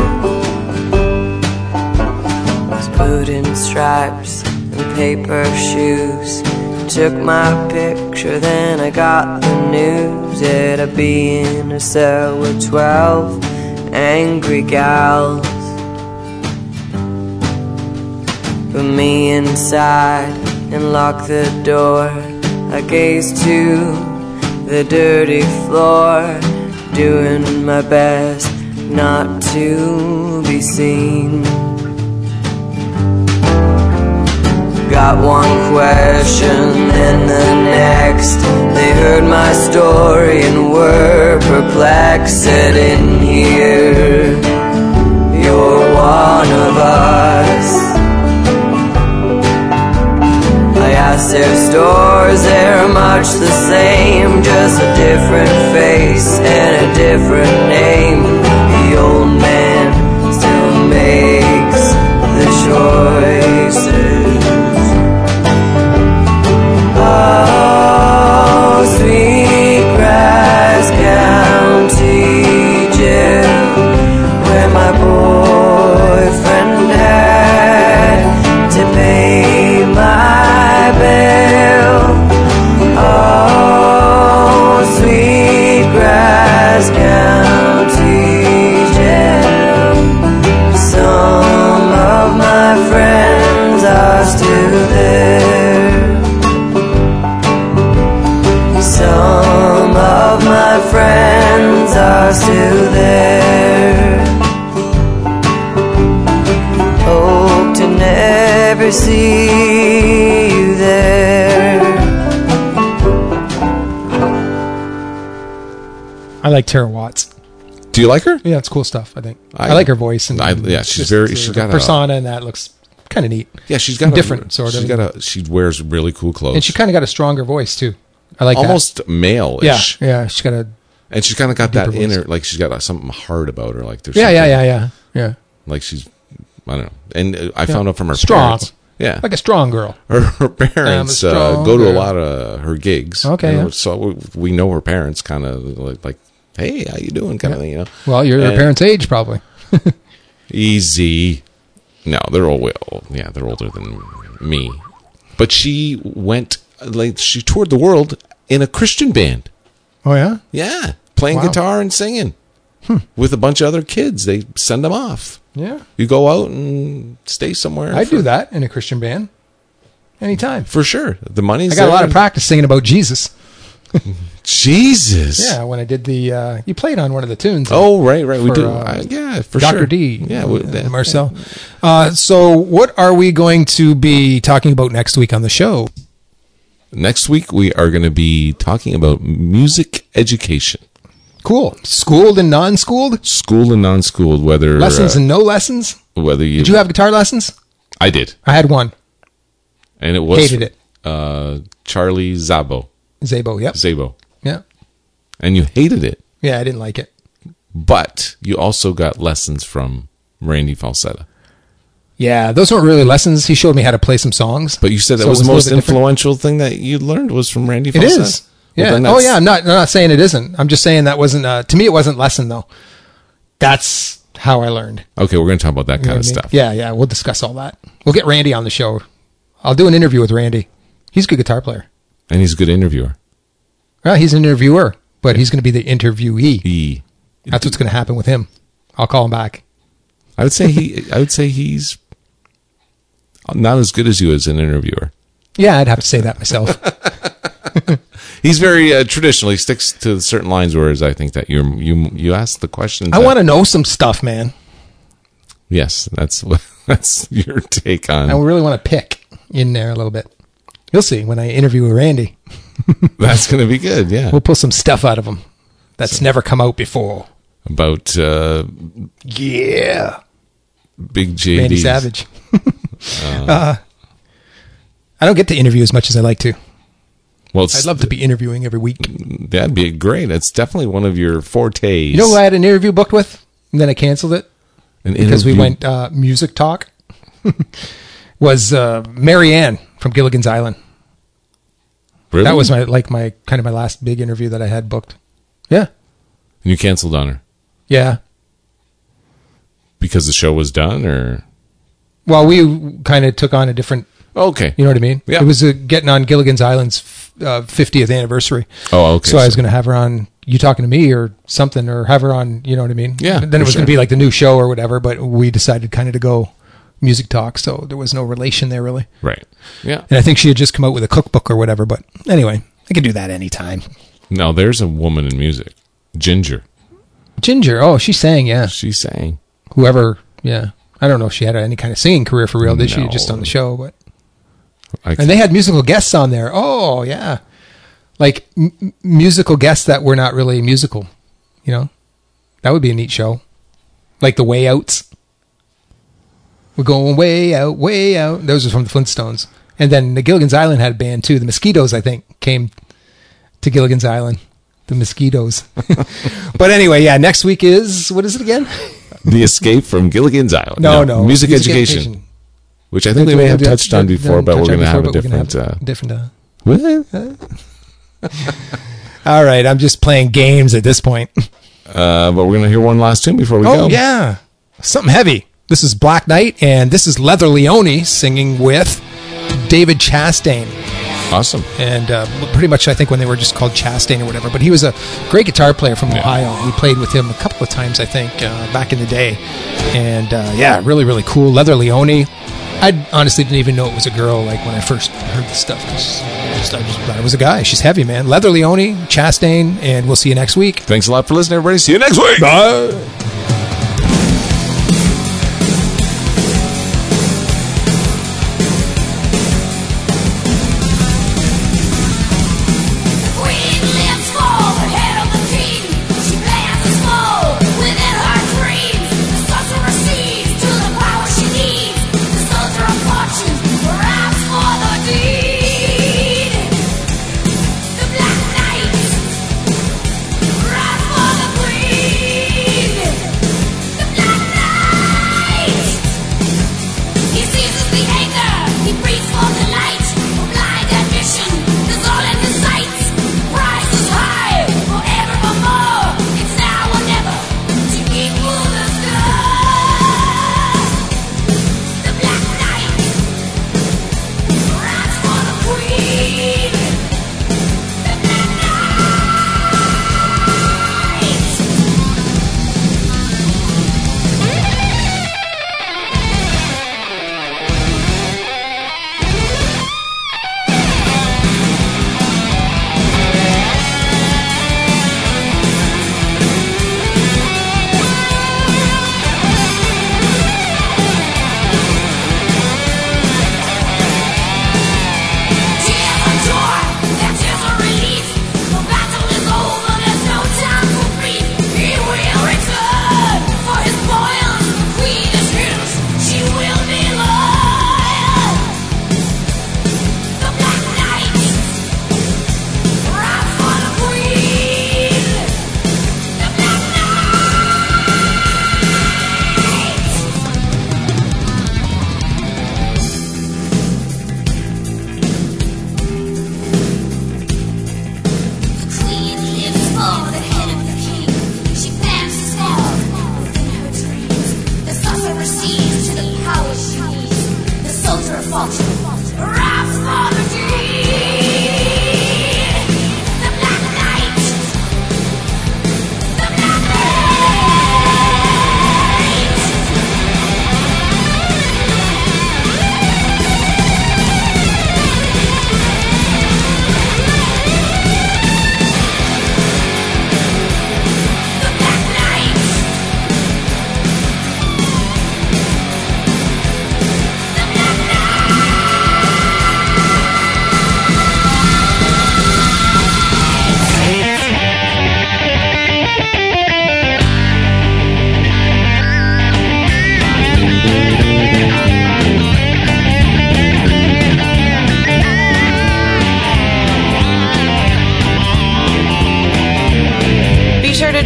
Was put in stripes and paper shoes, took my picture, then I got the news that I'd be in a cell with twelve angry gals. Put me inside and locked the door. I gazed to the dirty floor, doing my best not to be seen. Got one question, then the next. They heard my story and were perplexed. Said, in here, you're one of us. I asked their stores, they're much the same, just a different face and a different name. The old man still makes the choices. Oh, Sweetgrass County Jail, where my boyfriend had to pay my bill. Oh, Sweetgrass County Jail, some of my friends are still there. Some of my friends are still there. Hope to never see you there. I like Tara Watts. Do you like her? Yeah, it's cool stuff, I think. I, I- like her voice. And I- yeah, she's just very- the- she's the got a- persona, and that looks kind of neat. Yeah, she's got different, a, sort of. She's got a. She wears really cool clothes. And she kind of got a stronger voice, too. I like almost that. male-ish. Yeah, yeah. She's got a... And she's kind of got that Deeper voice. inner, like she's got uh, something hard about her. Like there's Yeah, yeah, something- yeah, yeah. Yeah. Like she's, I don't know. And uh, I found out from her Strong. parents. Yeah. Like a strong girl. her, her parents I'm a uh, strong go to a girl. lot of her gigs. Okay, You know, yeah. So we, we know her parents kind of like, like, hey, how you doing kind of thing, you know. Well, you're And- her parents' age, probably. Easy. No, they're all well, yeah, they're older than me. But she went, like, she toured the world in a Christian band. Oh, yeah? Yeah. Playing Wow. guitar and singing with a bunch of other kids. They send them off. Yeah. You go out and stay somewhere. I'd for- do that in a Christian band. Anytime. For sure. The money's I got a there. lot of practice singing about Jesus. Jesus. Yeah, when I did the... Uh, you played on one of the tunes. Oh, right, right. we For, do. uh, I, yeah, for Doctor sure. D. Yeah. we- uh, that- Marcel. Uh, so what are we going to be talking about next week on the show? Next week, we are going to be talking about music education. Cool. Schooled and non-schooled? School and non-schooled, whether... Lessons uh, and no lessons? whether you... Did you have guitar lessons? I did. I had one. And it was... Hated it. Uh, Charlie Zabo. Zabo, yep. Zabo. Yeah. And you hated it. Yeah, I didn't like it. but you also got lessons from Randy Falsetta. Yeah, those weren't really lessons. He showed me how to play some songs. But you said that So was it the was a most little bit different. influential thing that you learned was from Randy It Falsetta. is. Well, Yeah. then Oh, that's- yeah. I'm not, I'm not saying it isn't. I'm just saying that wasn't, uh, to me, it wasn't lesson, though. That's how I learned. Okay, we're going to talk about that You know kind of what I mean? stuff. Yeah, yeah. We'll discuss all that. We'll get Randy on the show. I'll do an interview with Randy. He's a good guitar player. And he's a good interviewer. Well, he's an interviewer, but he's going to be the interviewee. He, That's what's going to happen with him. I'll call him back. I would say he. I would say he's not as good as you as an interviewer. Yeah, I'd have to say that myself. He's very uh, traditional. He sticks to certain lines, whereas I think that you you you ask the questions. I that- want to know some stuff, man. Yes, that's what that's your take on. I really want to pick in there a little bit. You'll see when I interview with Randy. That's going to be good. Yeah, We'll pull some stuff out of him that's never come out before. about uh, Yeah. Big J D. Randy Savage. uh, I don't get to interview as much as I like to. Well, it's, I'd love to be interviewing every week. that'd be great. It's definitely one of your fortes. You know who I had an interview booked with? And then I canceled it An because we interview- went uh, music talk. was uh, Mary Ann from Gilligan's Island. Really? That was my like my kind of my last big interview that I had booked. Yeah. And you canceled on her Yeah. because the show was done, or Well, we kind of took on a different, okay. you know what I mean? Yeah. It was uh, getting on Gilligan's Island's uh, fiftieth anniversary. Oh, okay. So I was going to have her on, you talking to me or something, or have her on, you know what I mean? Yeah, Then it for was going sure. to be like the new show or whatever, but we decided kind of to go music talk. So there was no relation there really. right. Yeah. And I think she had just come out with a cookbook or whatever. But anyway, I could do that anytime. Now there's a woman in music, Ginger. Ginger. Oh, she sang. Yeah. She sang. Whoever. Yeah. I don't know if she had any kind of singing career for real. Did she? No. Just on the show. But I and they had musical guests on there. Oh yeah. Like m- musical guests that were not really musical. You know, that would be a neat show. Like the Way Outs. We're going way out, way out. Those are from the Flintstones. And then the Gilligan's Island had a band too. The Mosquitoes, I think, came to Gilligan's Island. The Mosquitoes. But anyway, yeah, next week is, what is it again? The Escape from Gilligan's Island. No, no. Music, education, which I think we may have touched on before, but we're going to have a different. Uh, different uh, what? all right, I'm just playing games at this point. Uh, but we're going to hear one last tune before we Oh, go. yeah. Something heavy. This is Black Knight, and this is Leather Leone singing with David Chastain. Awesome. And uh, pretty much, I think, when they were just called Chastain or whatever. But he was a great guitar player from Yeah. Ohio. We played with him a couple of times, I think, uh, back in the day. And uh, yeah, really, really cool. Leather Leone. I honestly didn't even know it was a girl. Like when I first heard the stuff, I just, just, I just thought it was a guy. She's heavy, man. Leather Leone, Chastain, and we'll see you next week. Thanks a lot for listening, everybody. See you next week. Bye. Queen lives for the head of the king. She plans a small within her dreams. The sorcerer sees to the power she needs. The soldier of fortune arrives for the deed. The Black Knight arrives for the queen.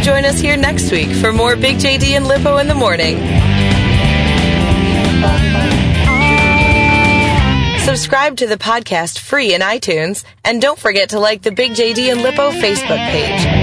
join us here next week for more Big J D and Lippo in the Morning. Subscribe to the podcast free in iTunes, and don't forget to like the Big J D and Lippo Facebook page.